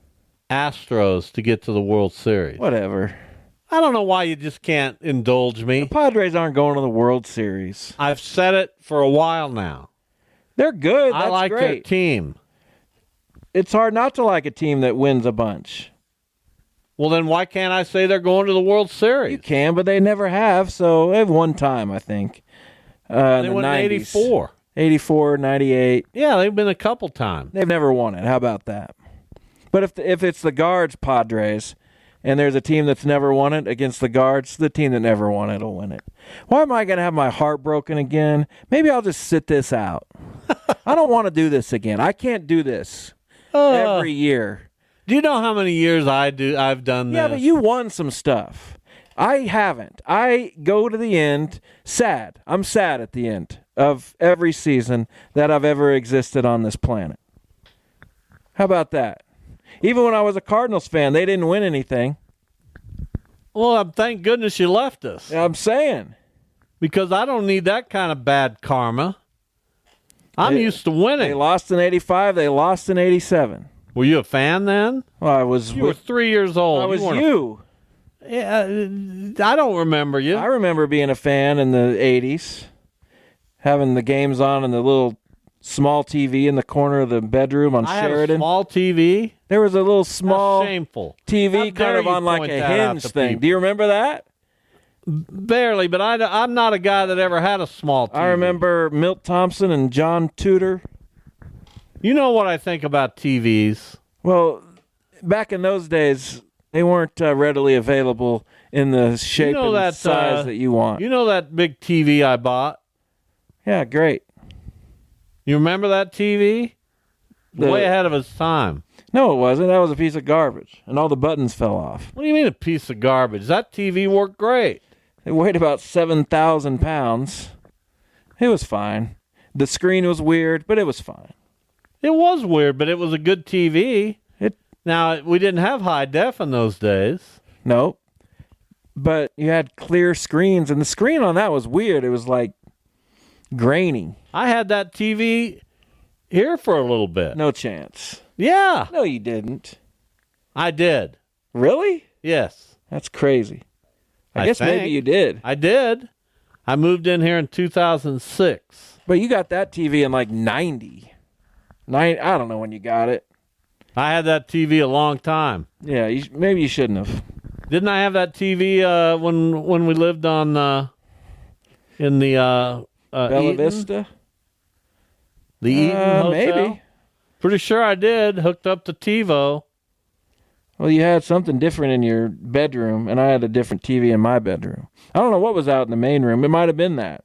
Astros to get to the World Series. Whatever. I don't know why you just can't indulge me. The Padres aren't going to the World Series. I've said it for a while now. They're good. That's I like great. their team. It's hard not to like a team that wins a bunch. Well, then why can't I say they're going to the World Series? You can, but they never have. So they've one time, I think. Uh, they in the won in nineties. eighty-four. eighty-four, ninety-eight. Yeah, they've been a couple times. They've never won it. How about that? But if the, if it's the Guards Padres, and there's a team that's never won it against the Guards, the team that never won it will win it. Why am I going to have my heart broken again? Maybe I'll just sit this out. I don't want to do this again. I can't do this uh, every year. Do you know how many years I do? I've done this. Yeah, but you won some stuff. I haven't. I go to the end sad. I'm sad at the end of every season that I've ever existed on this planet. How about that? Even when I was a Cardinals fan, they didn't win anything. Well, thank goodness you left us. I'm saying. Because I don't need that kind of bad karma. I'm they, used to winning. They lost in eighty-five. They lost in eighty-seven. Were you a fan then? Well, I was. You were three years old. I was you. you. A, yeah, I don't remember you. I remember being a fan in the eighties, having the games on in the little small T V in the corner of the bedroom on I Sheridan. Had a small T V. There was a little small That's shameful. T V How kind of on like a hinge thing. People. Do you remember that? Barely, but I, I'm not a guy that ever had a small T V. I remember Milt Thompson and John Tudor. You know what I think about T Vs? Well, back in those days, they weren't uh, readily available in the shape you know and that, size uh, that you want. You know that big T V I bought? Yeah, great. You remember that T V? The, Way ahead of its time. No, it wasn't. That was a piece of garbage, and all the buttons fell off. What do you mean a piece of garbage? That T V worked great. It weighed about seven thousand pounds. It was fine. The screen was weird, but it was fine. It was weird, but it was a good T V. It Now, we didn't have high def in those days. Nope. But you had clear screens, and the screen on that was weird. It was like grainy. I had that T V here for a little bit. No chance. Yeah. No, you didn't. I did. Really? Yes. That's crazy. I, I guess think. maybe you did. I did. I moved in here in two thousand six. But you got that T V in like ninety. Nine, I don't know when you got it. I had that T V a long time. Yeah, you, maybe you shouldn't have. Didn't I have that T V uh, when when we lived on uh, in the uh, uh, Bella Eaton? Vista? The Eaton uh, Hotel? Maybe. Pretty sure I did. Hooked up to TiVo. Well, you had something different in your bedroom, and I had a different T V in my bedroom. I don't know what was out in the main room. It might have been that.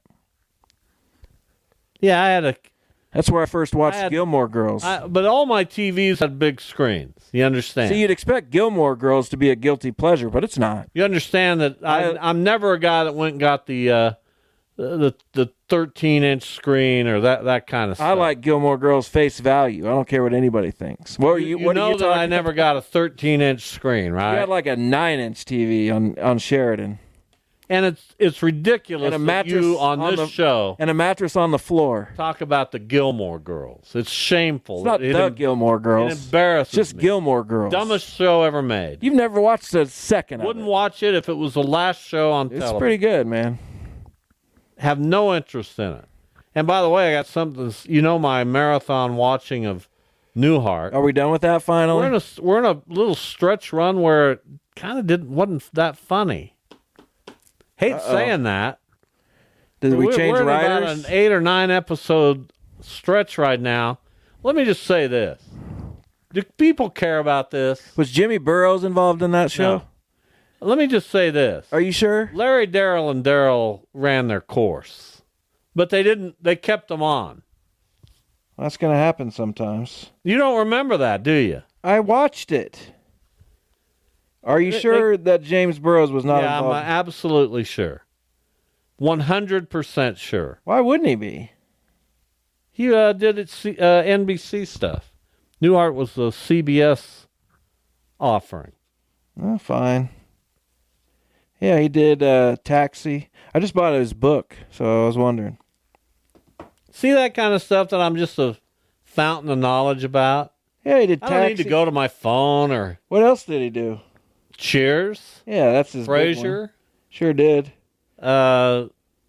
Yeah, I had a... That's where I first watched I had, Gilmore Girls. I, but all my T Vs had big screens. You understand? See, you'd expect Gilmore Girls to be a guilty pleasure, but it's not. You understand that I, I'm never a guy that went and got the uh, the the thirteen inch screen or that, that kind of stuff. I like Gilmore Girls face value. I don't care what anybody thinks. What are you? You what know are you that I never got a thirteen inch screen, right? You had like a nine inch T V on, on Sheridan. And it's it's ridiculous and a that mattress you on, on this the, show and a mattress on the floor. Talk about the Gilmore Girls. It's shameful. It's not it, the it, Gilmore Girls. It embarrasses Just me. Gilmore Girls. Dumbest show ever made. You've never watched a second Wouldn't of it. watch it if it was the last show on It's television. pretty good, man. Have no interest in it. And by the way, I got something. You know my marathon watching of Newhart. Are we done with that finally? We're in a we're in a little stretch run where it kind of didn't wasn't that funny. Hate Uh-oh. saying that. Did we we're, change we're in writers? about an eight or nine episode stretch right now. Let me just say this: do people care about this? Was Jimmy Burrows involved in that show? No. Let me just say this: Are you sure? Larry, Darrell, and Darrell ran their course, but they didn't. They kept them on. That's going to happen sometimes. You don't remember that, do you? I watched it. Are you sure that James Burrows was not yeah, involved? I'm absolutely sure. one hundred percent sure. Why wouldn't he be? He uh, did it C- uh, N B C stuff. Newhart was the C B S offering. Oh, fine. Yeah, he did uh, Taxi. I just bought his book, so I was wondering. See that kind of stuff that I'm just a fountain of knowledge about? Yeah, he did I Taxi. don't need to go to my phone or... What else did he do? Cheers. Yeah, that's his big Frasier. one. Sure did. Uh,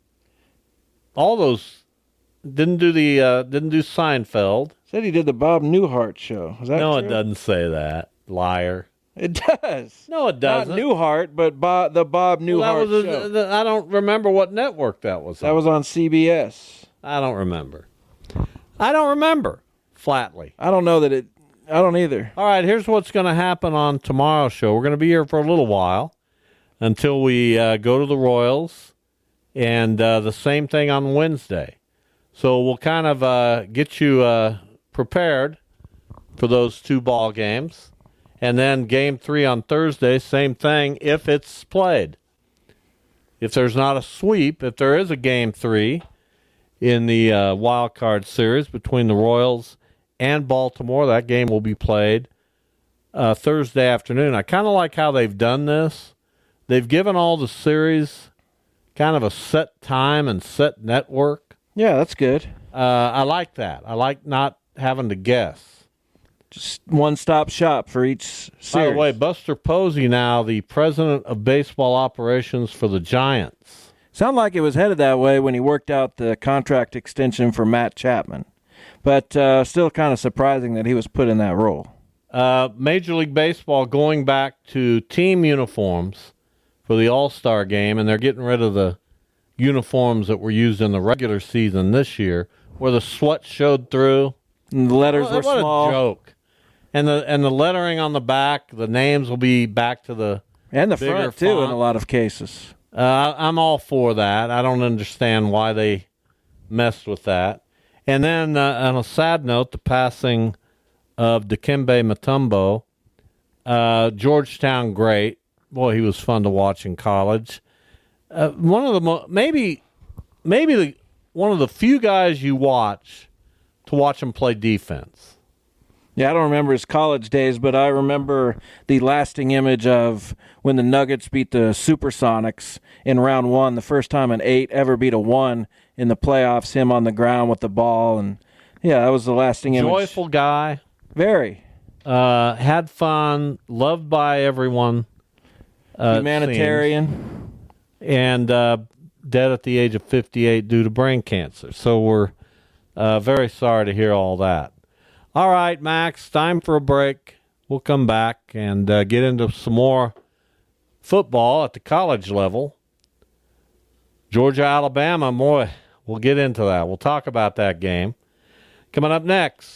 all those... Didn't do the... Uh, didn't do Seinfeld. Said he did the Bob Newhart show. Is that no, true? It doesn't say that. Liar. It does. No, it doesn't. Not Newhart, but Bob, the Bob Newhart well, that was show. a, the, I don't remember what network that was on. That was on C B S. I don't remember. I don't remember, flatly. I don't know that it... I don't either. All right, here's what's going to happen on tomorrow's show. We're going to be here for a little while until we uh, go to the Royals, and uh, the same thing on Wednesday. So we'll kind of uh, get you uh, prepared for those two ball games. And then game three on Thursday, same thing if it's played. If there's not a sweep, if there is a game three in the uh, wild card series between the Royals and Baltimore, that game will be played uh, Thursday afternoon. I kind of like how they've done this. They've given all the series kind of a set time and set network. Yeah, that's good. Uh, I like that. I like not having to guess. Just one-stop shop for each series. By the way, Buster Posey now the president of baseball operations for the Giants. Sounded like it was headed that way when he worked out the contract extension for Matt Chapman. But uh, still kind of surprising that he was put in that role. Uh, Major League Baseball going back to team uniforms for the All-Star game, and they're getting rid of the uniforms that were used in the regular season this year, where the sweat showed through. And the letters what, were what small. What a joke. And the, and the lettering on the back, the names will be back to the And the bigger front, too, font. in a lot of cases. Uh, I'm all for that. I don't understand why they messed with that. And then, uh, on a sad note, the passing of Dikembe Mutombo, uh, Georgetown great. Boy, he was fun to watch in college. Uh, one of the mo- maybe, maybe the one of the few guys you watch to watch him play defense. Yeah, I don't remember his college days, but I remember the lasting image of when the Nuggets beat the Supersonics in round one, the first time an eight ever beat a one in the playoffs, him on the ground with the ball. And, yeah, that was the lasting image. Joyful guy. Very. Uh, had fun, loved by everyone. Uh, Humanitarian. And uh, dead at the age of fifty-eight due to brain cancer. So we're uh, very sorry to hear all that. All right, Max, time for a break. We'll come back and uh, get into some more football at the college level. Georgia, Alabama, boy, we'll get into that. We'll talk about that game. Coming up next.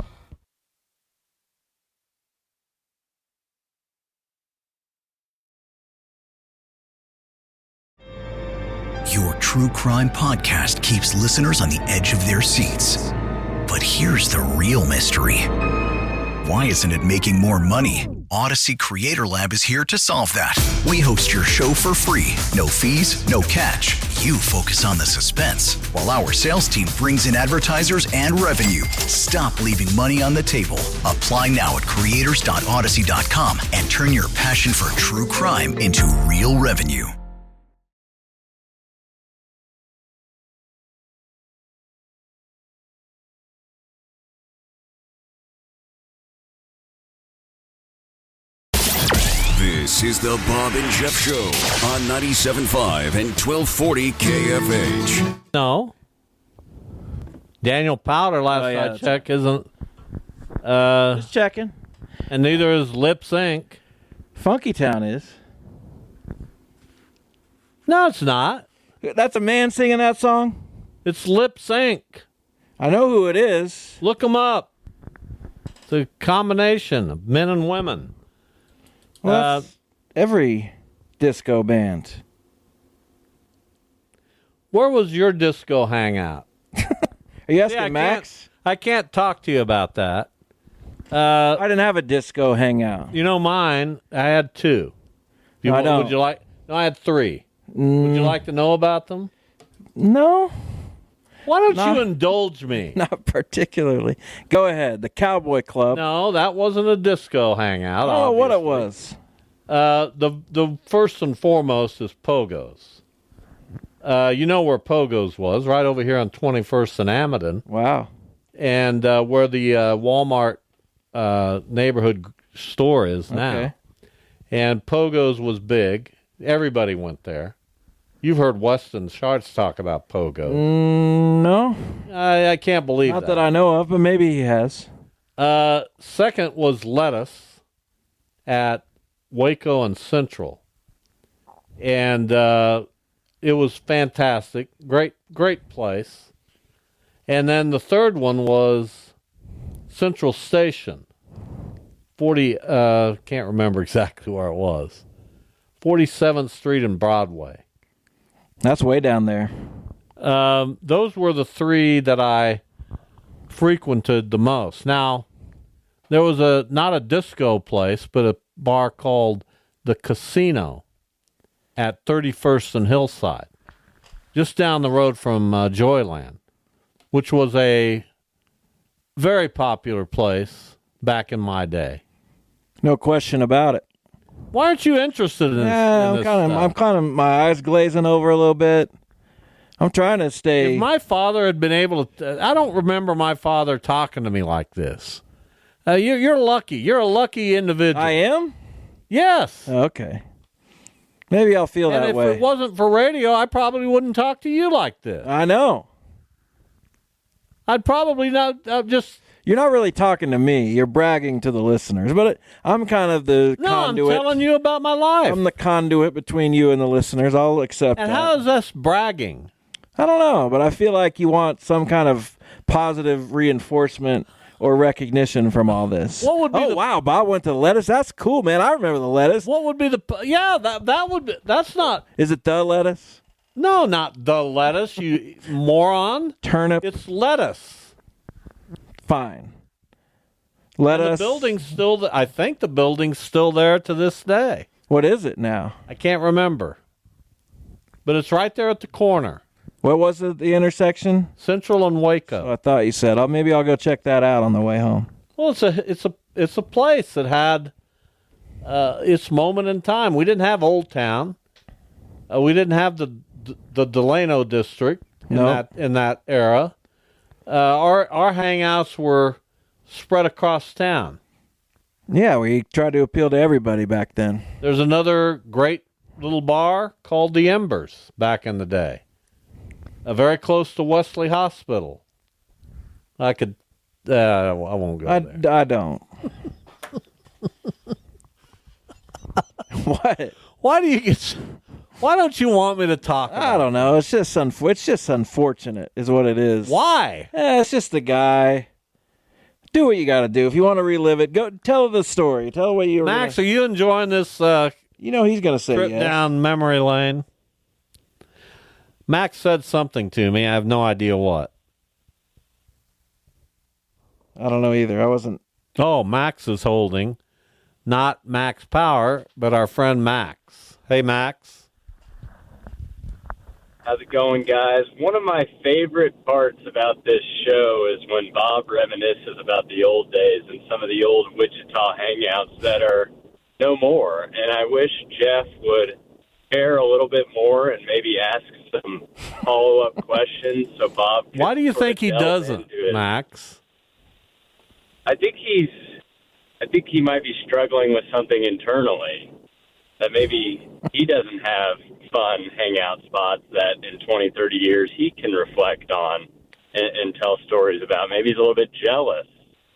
Your true crime podcast keeps listeners on the edge of their seats. But here's the real mystery. Why isn't it making more money? Odyssey Creator Lab is here to solve that. We host your show for free. No fees, no catch. You focus on the suspense, while our sales team brings in advertisers and revenue. Stop leaving money on the table. Apply now at creators dot odyssey dot com and turn your passion for true crime into real revenue. This is the Bob and Jeff Show on ninety-seven point five and twelve forty K F H. No. Daniel Powder, last Oh, yeah, I checked, isn't. Uh, Just checking. And neither is Lip Sync. Funky Town is. No, it's not. That's a man singing that song? It's Lip Sync. I know who it is. Look them up. It's a combination of men and women. Well, Uh, that's every disco band. Where was your disco hangout? Are you asking See, I Max? Can't, I can't talk to you about that. Uh, I didn't have a disco hangout. You know mine, I had two. You, I don't. Would you like? No, I had three. Mm. Would you like to know about them? No. Why don't Not, you indulge me? Not particularly. Go ahead. The Cowboy Club. No, that wasn't a disco hangout. I don't know what it was. Uh, the the first and foremost is Pogo's. Uh, you know where Pogo's was, right over here on twenty-first and Amadon. Wow. And uh, where the uh, Walmart uh, neighborhood store is now. Okay. And Pogo's was big. Everybody went there. You've heard Weston Schartz talk about Pogo. Mm, no. I, I can't believe Not that. that I know of, but maybe he has. Uh, second was Lettuce at Waco and Central. And uh, it was fantastic. Great, great place. And then the third one was Central Station. forty, uh, can't remember exactly where it was. forty-seventh Street and Broadway. That's way down there. Um, those were the three that I frequented the most. Now, there was a not a disco place, but a bar called the Casino at thirty-first and Hillside, just down the road from uh, Joyland, which was a very popular place back in my day. No question about it. Why aren't you interested in, yeah, in I'm this kind of, stuff? I'm kind of, my eyes glazing over a little bit. I'm trying to stay. If my father had been able to, I don't remember my father talking to me like this. Uh, you're, you're lucky. You're a lucky individual. I am? Yes. Okay. Maybe I'll feel and that if way. it wasn't for radio, I probably wouldn't talk to you like this. I know. I'd probably not uh, just. You're not really talking to me. You're bragging to the listeners. But it, I'm kind of the No, conduit. I'm telling you about my life. I'm the conduit between you and the listeners. I'll accept and that. how is this bragging? I don't know, but I feel like you want some kind of positive reinforcement or recognition from all this. What would be oh, the, wow, Bob went to Lettuce. That's cool, man. I remember the Lettuce. What would be the... Yeah, that that would be... That's not... Is it the Lettuce? No, not the Lettuce, you moron. Turnip. It's Lettuce. Fine. Lettuce. The building's still... th- I think the building's still there to this day. What is it now? I can't remember. But it's right there at the corner. What was it, the intersection? Central and Waco. So I thought you said. Oh, maybe I'll go check that out on the way home. Well, it's a it's a it's a place that had uh, its moment in time. We didn't have Old Town. Uh, we didn't have the the Delano district in No. that in that era. Uh, our our hangouts were spread across town. Yeah, we tried to appeal to everybody back then. There's another great little bar called the Embers back in the day. Uh, very close to Wesley Hospital. I could, uh, I won't go I, there. I don't. What? Why do you get? Why don't you want me to talk about I don't know. It's just unf- It's just unfortunate, is what it is. Why? Eh, it's just the guy. Do what you got to do. If you want to relive it, go tell the story. Tell what you were. Max, gonna... are you enjoying this uh, You know he's going to say trip yes. down memory lane? Max said something to me. I have no idea what. I don't know either. I wasn't. Oh, Max is holding. Not Max Power, but our friend Max. Hey, Max. How's it going, guys? One of my favorite parts about this show is when Bob reminisces about the old days and some of the old Wichita hangouts that are no more. And I wish Jeff would care a little bit more and maybe ask some follow-up questions so Bob can Why do you sort of think he delve doesn't, into it. Max? I think he's I think he might be struggling with something internally that maybe he doesn't have fun hangout spots that in twenty, thirty years he can reflect on and, and tell stories about. Maybe he's a little bit jealous.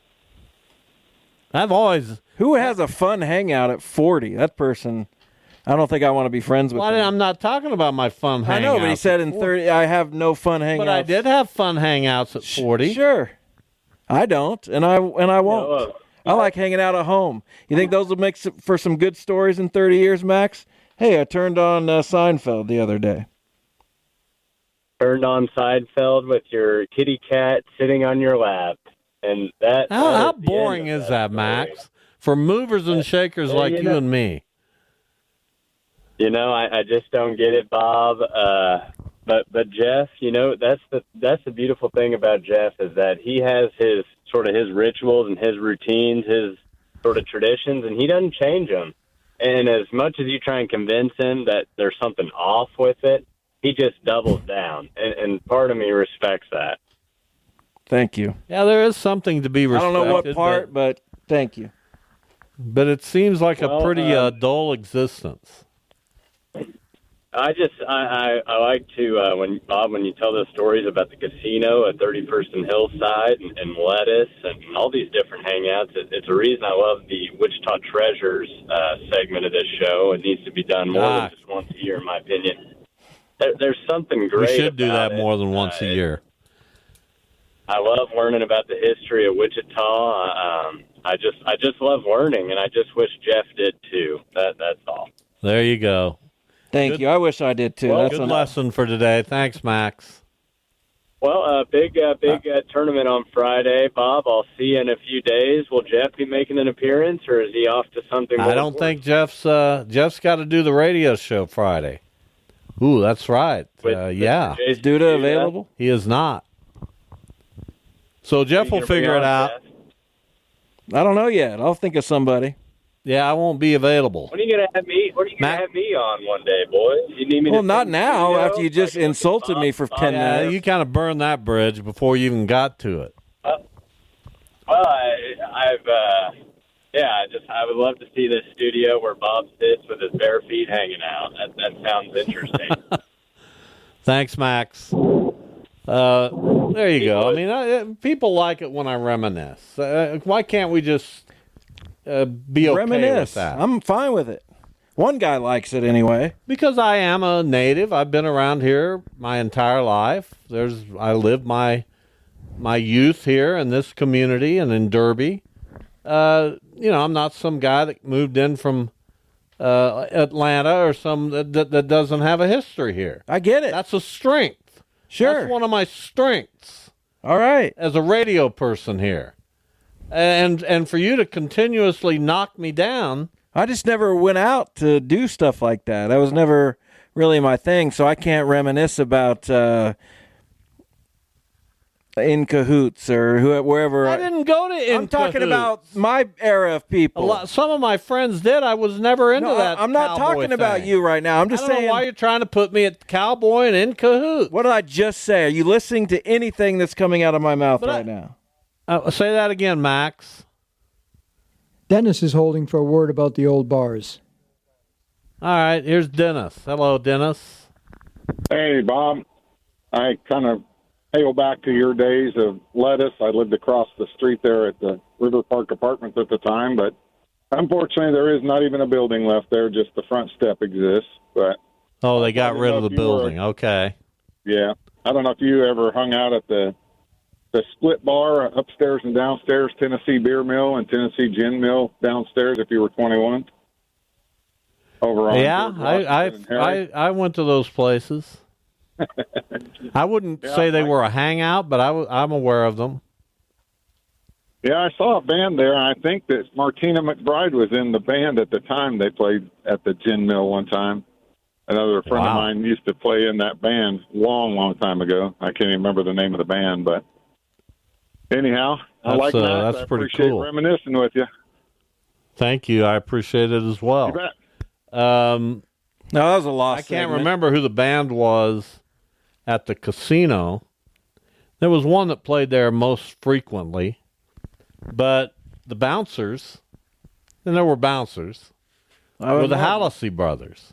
I've always... Who has a fun hangout at forty? That person, I don't think I want to be friends with Well, him. I'm not talking about my fun hangouts. I know, but he said in thirty, I have no fun hangouts. But I did have fun hangouts at forty. Sure. I don't, and I and I won't. No, uh, I like hanging out at home. You think those will make some, for some good stories in thirty years, Max? Hey, I turned on uh, Seinfeld the other day. Turned on Seinfeld with your kitty cat sitting on your lap. And that How, that how is the boring end of is that, story. Max? For movers and shakers Yeah, like you you know- and me. You know, I, I just don't get it, Bob. Uh, but but Jeff, you know, that's the that's the beautiful thing about Jeff is that he has his sort of his rituals and his routines, his sort of traditions, and he doesn't change them. And as much as you try and convince him that there's something off with it, he just doubles down. And, and part of me respects that. Thank you. Yeah, there is something to be I respected. don't know what part, but thank you. But it seems like Well, a pretty um, uh, dull existence. I just I, I, I like to uh, when Bob when you tell those stories about the casino at thirty-first and Hillside and, and Lettuce and all these different hangouts. It, it's a reason I love the Wichita Treasures uh, segment of this show. It needs to be done more Ah. than just once a year, in my opinion. There, there's something great. We should do about that it. more than once Uh, a year. I love learning about the history of Wichita. Um, I just I just love learning, and I just wish Jeff did too. That that's all. There you go. Thank Good- you. I wish I did too. Well, That's good an- lesson for today. Thanks, Max. Well, uh, big uh, big uh, tournament on Friday, Bob. I'll see you in a few days. Will Jeff be making an appearance, or is he off to something more I don't important? think Jeff's uh, Jeff's got to do the radio show Friday. Ooh, that's right. With- Uh, with yeah, Jason Is Duda Duda? available? he is not. So Jeff You will gonna bring figure it on out. Jeff? I don't know yet. I'll think of somebody. Yeah, I won't be available. When are you gonna have me? When are you gonna Mac- have me on one day, boys? You need me? Well, to not sing now. studio? After you just Like, insulted me for ten Yeah, minutes. you kind of burned that bridge before you even got to it. Well, I, I've uh, yeah, I just I would love to see this studio where Bob sits with his bare feet hanging out. That, that sounds interesting. Thanks, Max. Uh, there you go. I mean, I, people like it when I reminisce. Uh, why can't we just uh, be okay Reminisce. with that? I'm fine with it. One guy likes it anyway. Because I am a native. I've been around here my entire life. There's I lived my my youth here in this community and in Derby. Uh, you know, I'm not some guy that moved in from uh, Atlanta or some that, that, that doesn't have a history here. I get it. That's a strength. Sure. That's one of my strengths. All right. As a radio person here. And and for you to continuously knock me down. I just never went out to do stuff like that. That was never really my thing, so I can't reminisce about uh, In Cahoots or who, wherever. I didn't go to In I'm talking Cahoots. about my era of A people. lot, some of my friends did. I was never into No, that. I'm not cowboy talking about thing. you right now. I'm just I don't saying. know why you're trying to put me at cowboy and In Cahoots. What did I just say? Are you listening to anything that's coming out of my mouth But right I- now? Uh, say that again, Max. Dennis is holding for a word about the old bars. All right, here's Dennis. Hello, Dennis. Hey, Bob. I kind of hail back to your days of Lettuce. I lived across the street there at the River Park Apartments at the time, but unfortunately there is not even a building left there. Just the front step exists. But Oh, they got I rid don't of know the if you were- building. Okay. yeah, I don't know if you ever hung out at the the split bar upstairs and downstairs, Tennessee Beer Mill and Tennessee Gin Mill downstairs if you were twenty-one. Over on Yeah, George I Washington and Harry. I, I I went to those places. I wouldn't Yeah, say they I- were a hangout, but I w- I'm aware of them. Yeah, I saw a band there, and I think that Martina McBride was in the band at the time. They played at the Gin Mill one time. Another friend of Wow. mine used to play in that band long, long time ago. I can't even remember the name of the band, but anyhow, I That's, like uh, that. that's I pretty appreciate cool. reminiscing with you. Thank you. I appreciate it as well. You bet. Um, No, that was a lost I can't segment. remember who the band was at the casino. There was one that played there most frequently, but the bouncers, and there were bouncers, I would were the imagine. Hallisey brothers.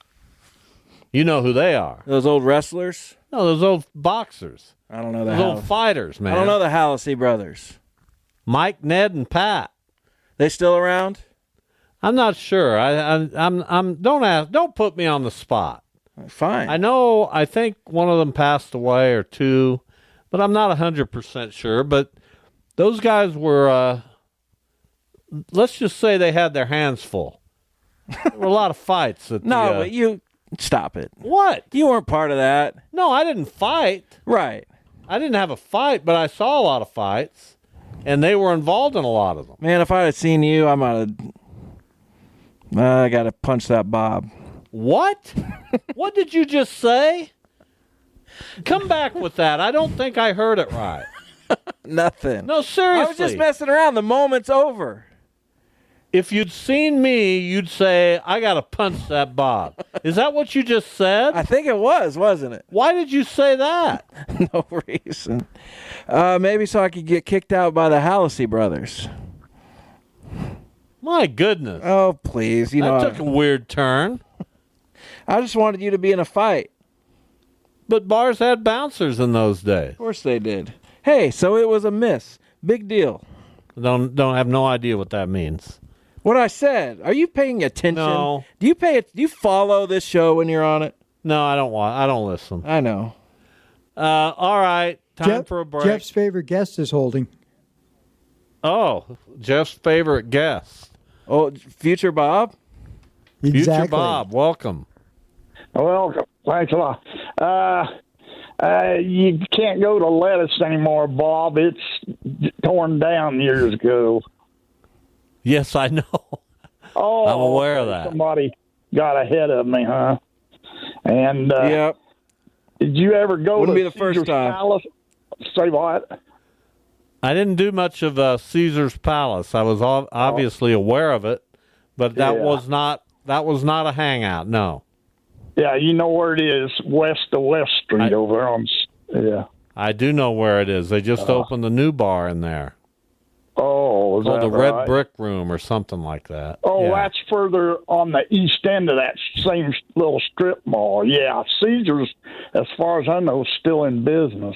You know who they are. Those old wrestlers? No, those old boxers. I don't know the Those Hall- old fighters, man. I don't know the Hallisey brothers. Mike, Ned, and Pat. They still around? I'm not sure. I, I, I'm, I'm. Don't ask. Don't put me on the spot. Fine. I know. I think one of them passed away or two, but I'm not a hundred percent sure. But those guys were. Uh, let's just say they had their hands full. There were a lot of fights. At No, the, uh, but you stop it. What? You weren't part of that. No, I didn't fight. Right. I didn't have a fight, but I saw a lot of fights. and they were involved in a lot of them. Man, if I had seen you, I might have. Uh, I got to punch that Bob. What? What did you just say? Come back with that. I don't think I heard it right. Nothing. No, seriously. I was just messing around. The moment's over. If you'd seen me, you'd say, I got to punch that Bob. Is that what you just said? I think it was, wasn't it? Why did you say that? No reason. Uh, maybe so I could get kicked out by the Hallisey brothers. My goodness. Oh, please. You that know, took a weird turn. I just wanted you to be in a fight. But bars had bouncers in those days. Of course they did. Hey, so it was a miss. Big deal. Don't don't have no idea what that means. What I said. Are you paying attention? No. Do you pay it? Do you follow this show when you're on it? No, I don't want. I don't listen. I know. Uh, all right. Time Jeff, for a break. Jeff's favorite guest is holding. Oh, Jeff's favorite guest. Oh, Future Bob? Exactly. Future Bob, welcome. Well, thanks a lot. Uh, uh, you can't go to Lettuce anymore, Bob. It's torn down years ago. Yes, I know. Oh, I'm aware of that. Somebody got ahead of me, huh? And uh, yep. Did you ever go Wouldn't to be the Caesar's first time. Palace? Say what? I didn't do much of uh, Caesar's Palace. I was ov- obviously aware of it, but that Yeah. was not that was not a hangout. No. Yeah, you know where it is, west of West Street I- over on. Yeah. I do know where it is. They just Uh. opened the new bar in there. Oh, is called that the Red right? Brick Room or something like that. Oh, Yeah. that's further on the east end of that same little strip mall. Yeah, Caesar's, as far as I know, still in business.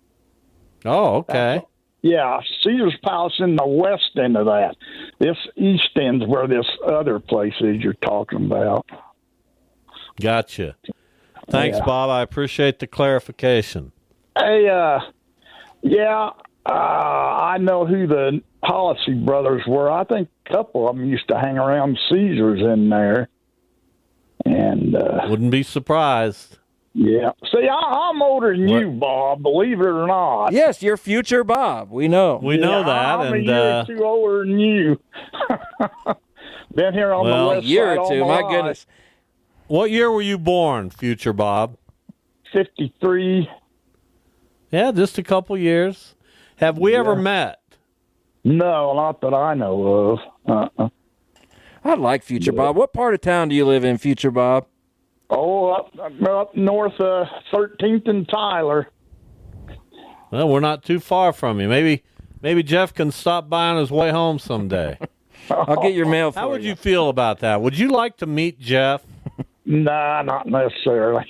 Oh, okay. Yeah, Caesar's Palace in the west end of that. This east end's where this other place is you're talking about. Gotcha. Thanks, Yeah. Bob. I appreciate the clarification. Hey, uh, yeah, uh, I know who the Policy brothers were. I think a couple of them used to hang around Caesar's in there. And uh, Wouldn't be surprised. yeah, see, I, I'm older than you, Bob. Believe it or not. Yes, you're Future Bob. We know. We know Yeah, that, I'm and a year uh, or two older than you. Been here on Well, the A west year side or all two. my My life. goodness. what year were you born, Future Bob? fifty-three. Yeah, just a couple years. Have we ever Yeah. met? No, not that I know of. Uh-uh. I like Future Bob. What part of town do you live in, Future Bob? Oh, up, up north of thirteenth and Tyler. Well, we're not too far from you. Maybe, maybe Jeff can stop by on his way home someday. I'll get your mail for How would you. you feel about that? Would you like to meet Jeff? Nah, not necessarily.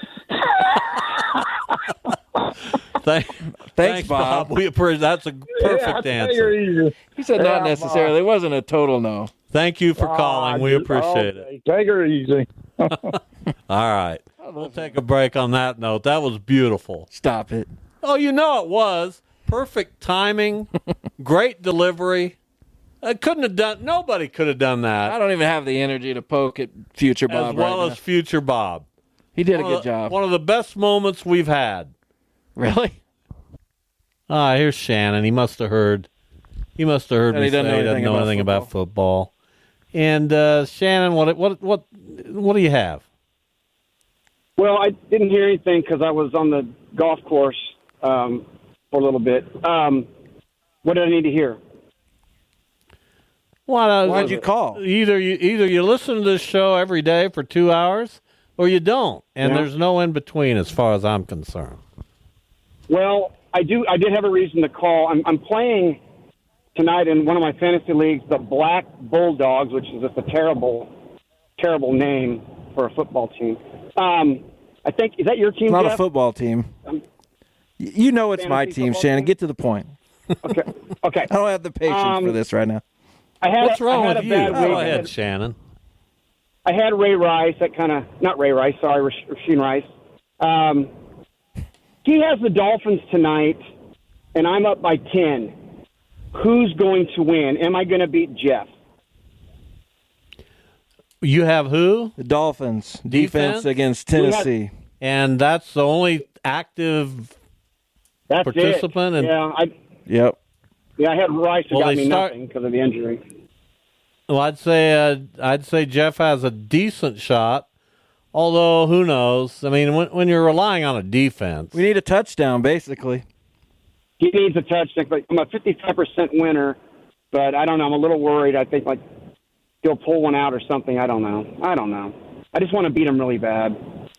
Thank, Thanks, Bob. We appreciate that's a perfect yeah, answer. Easy. He said not Yeah, necessarily. It wasn't a total no. Thank you for Ah, calling. We just- appreciate it. okay, Take her easy. All right. We'll take a break on that note. That was beautiful. Stop it. Oh, you know it was. Perfect timing. Great delivery. I couldn't have done, nobody could have done that. I don't even have the energy to poke at Future Bob as well right as now. Future Bob. He did a One good of the- job. One of the best moments we've had. Really? Ah, here's Shannon. He must have heard. He must have heard And me he doesn't say know he doesn't anything know about anything about football. And uh, Shannon, what what what what do you have? Well, I didn't hear anything because I was on the golf course um, for a little bit. Um, what did I need to hear? Well, uh, Why'd you call? Either you either you listen to this show every day for two hours, or you don't, and Yeah. there's no in between as far as I'm concerned. Well, I do. I did have a reason to call. I'm, I'm playing tonight in one of my fantasy leagues, the Black Bulldogs, which is just a terrible, terrible name for a football team. Um, I think is that your team? Not Jeff? a football team. Um, Y- You know it's my fantasy team, football Shannon. team? Get to the point. Okay. Okay. I don't have the patience Um, for this right now. I had. What's wrong I had with a you? bad Go week. ahead, Shannon. I had Ray Rice. That kind of not Ray Rice. Sorry, Rash- Rasheen Rice. Um, he has the Dolphins tonight, and I'm up by ten. Who's going to win? Am I going to beat Jeff? You have who? The Dolphins defense, Defense? against We had- Tennessee. And that's the only active That's participant. it. And Yeah, I. Yep. Yeah, I had Rice who Well, got they me start- nothing because of the injury. Well, I'd say uh, I'd say Jeff has a decent shot. Although, who knows? I mean, when when you're relying on a defense, We need a touchdown, basically. He needs a touchdown. Like, I'm a fifty-five percent winner, but I don't know. I'm a little worried. I think like he'll pull one out or something. I don't know. I don't know. I just want to beat him really bad.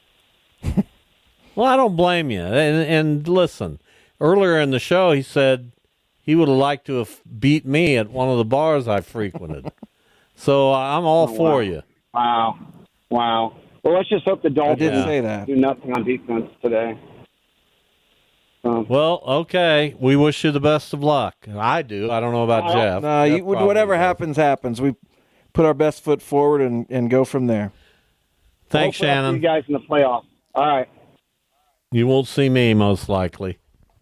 well, I don't blame you. And, and listen, earlier in the show, he said he would have liked to have beat me at one of the bars I frequented. So I'm all Oh, for wow. you. Wow. Wow. Well, let's just hope the Dolphins didn't say that. do nothing on defense today. Um, Well, okay. We wish you the best of luck. I do. I don't know about Jeff. No, Jeff you, probably whatever does. happens, happens. We put our best foot forward and, and go from there. Thanks, hopefully I'll see Shannon. you guys in the playoffs. All right. You won't see me, most likely.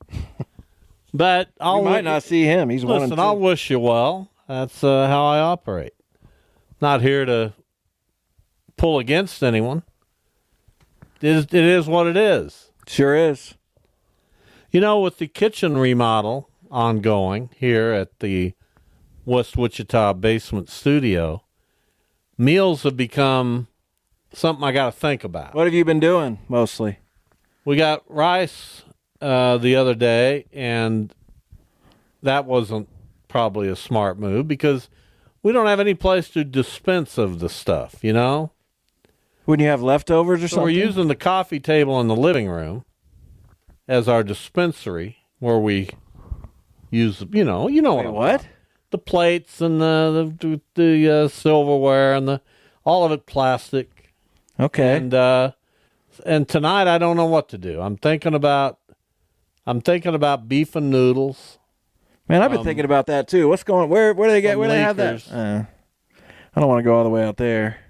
But I'll You might not see him. He's one and listen. two. I'll wish you well. That's uh, how I operate. Not here to pull against anyone. It is, it is what it is. Sure is. You know, with the kitchen remodel ongoing here at the West Wichita Basement Studio, meals have become something I got to think about. What have you been doing mostly? We got rice uh, the other day, and that wasn't probably a smart move because we don't have any place to dispense of the stuff, you know? When you have leftovers or So something? we're using the coffee table in the living room as our dispensary where we use, you know, you know Wait, what? what? The plates and the the, the uh, silverware and the all of it plastic. Okay. And uh, and tonight I don't know what to do. I'm thinking about I'm thinking about beef and noodles. Man, I've been Um, thinking about that too. What's going? Where? Where do they get? some Where do they have that? leakers. Uh, I don't want to go all the way out there.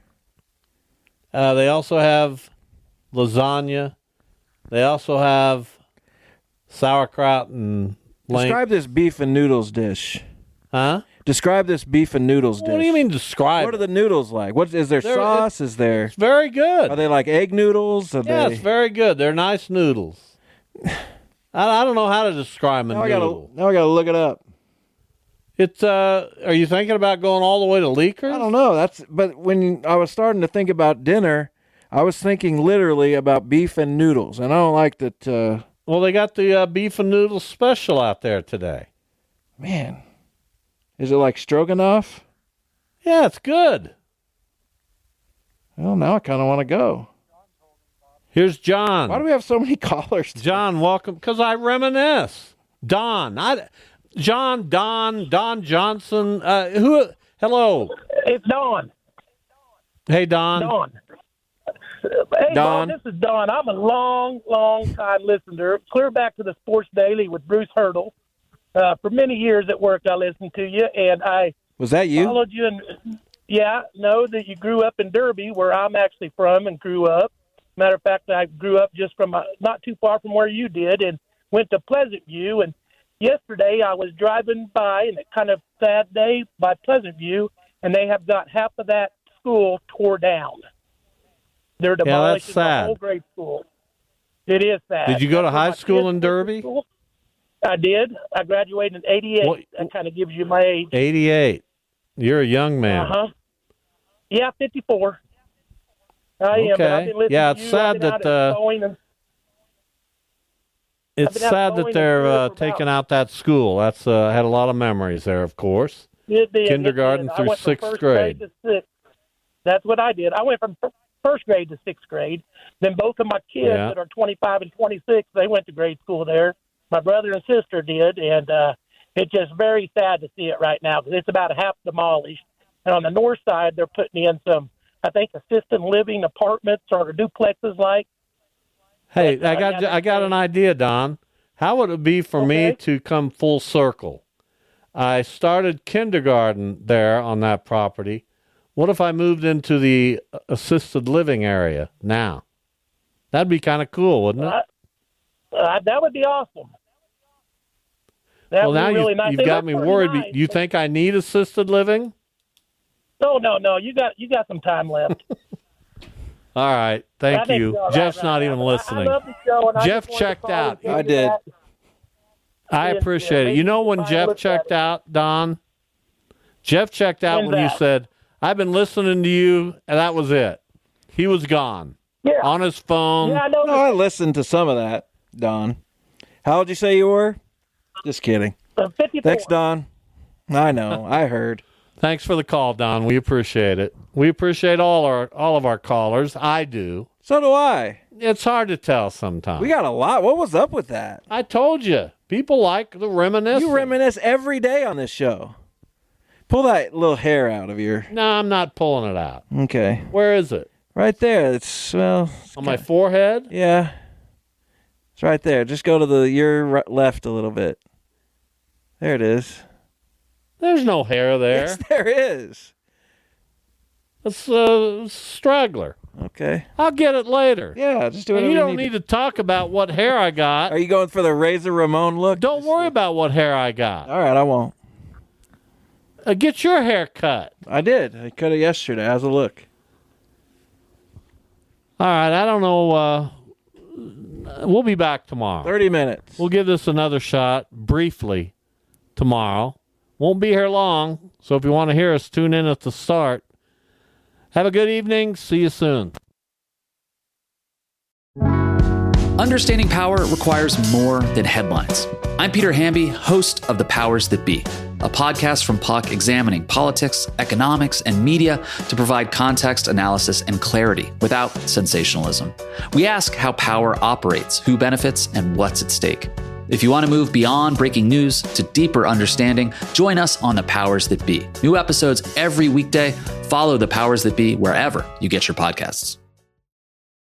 Uh, they also have lasagna. They also have sauerkraut and link. Describe this beef and noodles dish. Huh? Describe this beef and noodles dish. What do you mean describe? What are the noodles like? What is there They're- sauce? Is there? It's very good. Are they like egg noodles? Are Yeah, they? it's very good. They're nice noodles. I, I don't know how to describe a Now I noodle. gotta. Now I gotta look it up. It's uh. Are you thinking about going all the way to Leakers? I don't know. That's. But when I was starting to think about dinner, I was thinking literally about beef and noodles, and I don't like that. Uh, Well, they got the uh, beef and noodles special out there today. man, is it like stroganoff? Yeah, it's good. Well, now I kind of want to go. Here's John. Why do we have so many callers? John, welcome. Because I reminisce. Don. I, John, Don, Don Johnson. Uh, who? Hello. It's Don. Hey, Don. Don. Hey, Don. Don, this is Don. I'm a long, long time listener, clear back to the Sports Daily with Bruce Hurdle. Uh, for many years at work, I listened to you, and I Was that you? followed you. And yeah, know that you grew up in Derby, where I'm actually from and grew up. Matter of fact, I grew up just from uh, not too far from where you did, and went to Pleasant View. And yesterday, I was driving by, and a kind of sad day by Pleasant View, and they have got half of that school tore down. They're Yeah, that's demolishing the sad. whole grade school. It is sad. Did you go to That's where high my school kids in went to Derby? school. I did. I graduated in eighty-eight. What- That kind of gives you my age. eighty-eight. You're a young man. Uh-huh. Yeah, fifty-four. I am. But I've Okay. been listening Yeah, to it's you. sad I've been that, out uh, at Boeing and- It's been out sad mowing that and they're doing uh, for taking about- out that school. That's uh, had a lot of memories there, of course. It did, it Kindergarten did. I through went from sixth first grade. to sixth. That's what I did. I went from fir- first grade to sixth grade. Then both of my kids Yeah. that are twenty-five and twenty-six, they went to grade school there. My brother and sister did, and uh, it's just very sad to see it right now because it's about half demolished. And on the north side, they're putting in some, I think, assisted living apartments or duplexes like. Hey, I got I got an idea, Don. How would it be for me to come full circle? I started kindergarten there on that property. What if I moved into the assisted living area now? That'd be kind of cool, wouldn't it? Uh, uh, that would be awesome. That well, would now be really you, nice. you've They got look me pretty worried. nice. You think I need assisted living? No, no, no. You got you got some time left. All right, I thank think you. you're all right Jeff's right not now, even but I- listening. I love the show, and I Jeff just wanted to checked call out. and tell I you did. that. I And, appreciate uh, it. You know when maybe Jeff look at checked it. out, Don? Jeff checked out When's when you that? said, I've been listening to you, and that was it. He was gone. Yeah. On his phone. Yeah, I know. No, I listened to some of that, Don. How old you say you were? Just kidding. Uh, fifty-four. Thanks, Don. I know. I heard. Thanks for the call, Don. We appreciate it. We appreciate all our all of our callers. I do. So do I. It's hard to tell sometimes. We got a lot. What was up with that? I told you. People like the reminiscence. You reminisce every day on this show. Pull that little hair out of your... No, I'm not pulling it out. Okay. Where is it? Right there. It's, well... It's on my forehead? Yeah. It's right there. Just go to the your left a little bit. There it is. There's no hair there. Yes, there is. It's a straggler. Okay. I'll get it later. Yeah, just do it. And you don't need to talk about what hair I got. Are you going for the Razor Ramon look? Don't worry about what hair I got. All right, I won't. Uh, get your hair cut. I did. I cut it yesterday. How's it look? All right, I don't know. Uh, we'll be back tomorrow. thirty minutes. We'll give this another shot briefly tomorrow. Won't be here long, so if you want to hear us, tune in at the start. Have a good evening. See you soon. Understanding power requires more than headlines. I'm Peter Hamby, host of The Powers That Be, a podcast from Puck examining politics, economics, and media to provide context, analysis, and clarity without sensationalism. We ask how power operates, who benefits, and what's at stake. If you want to move beyond breaking news to deeper understanding, join us on The Powers That Be. New episodes every weekday. Follow The Powers That Be wherever you get your podcasts.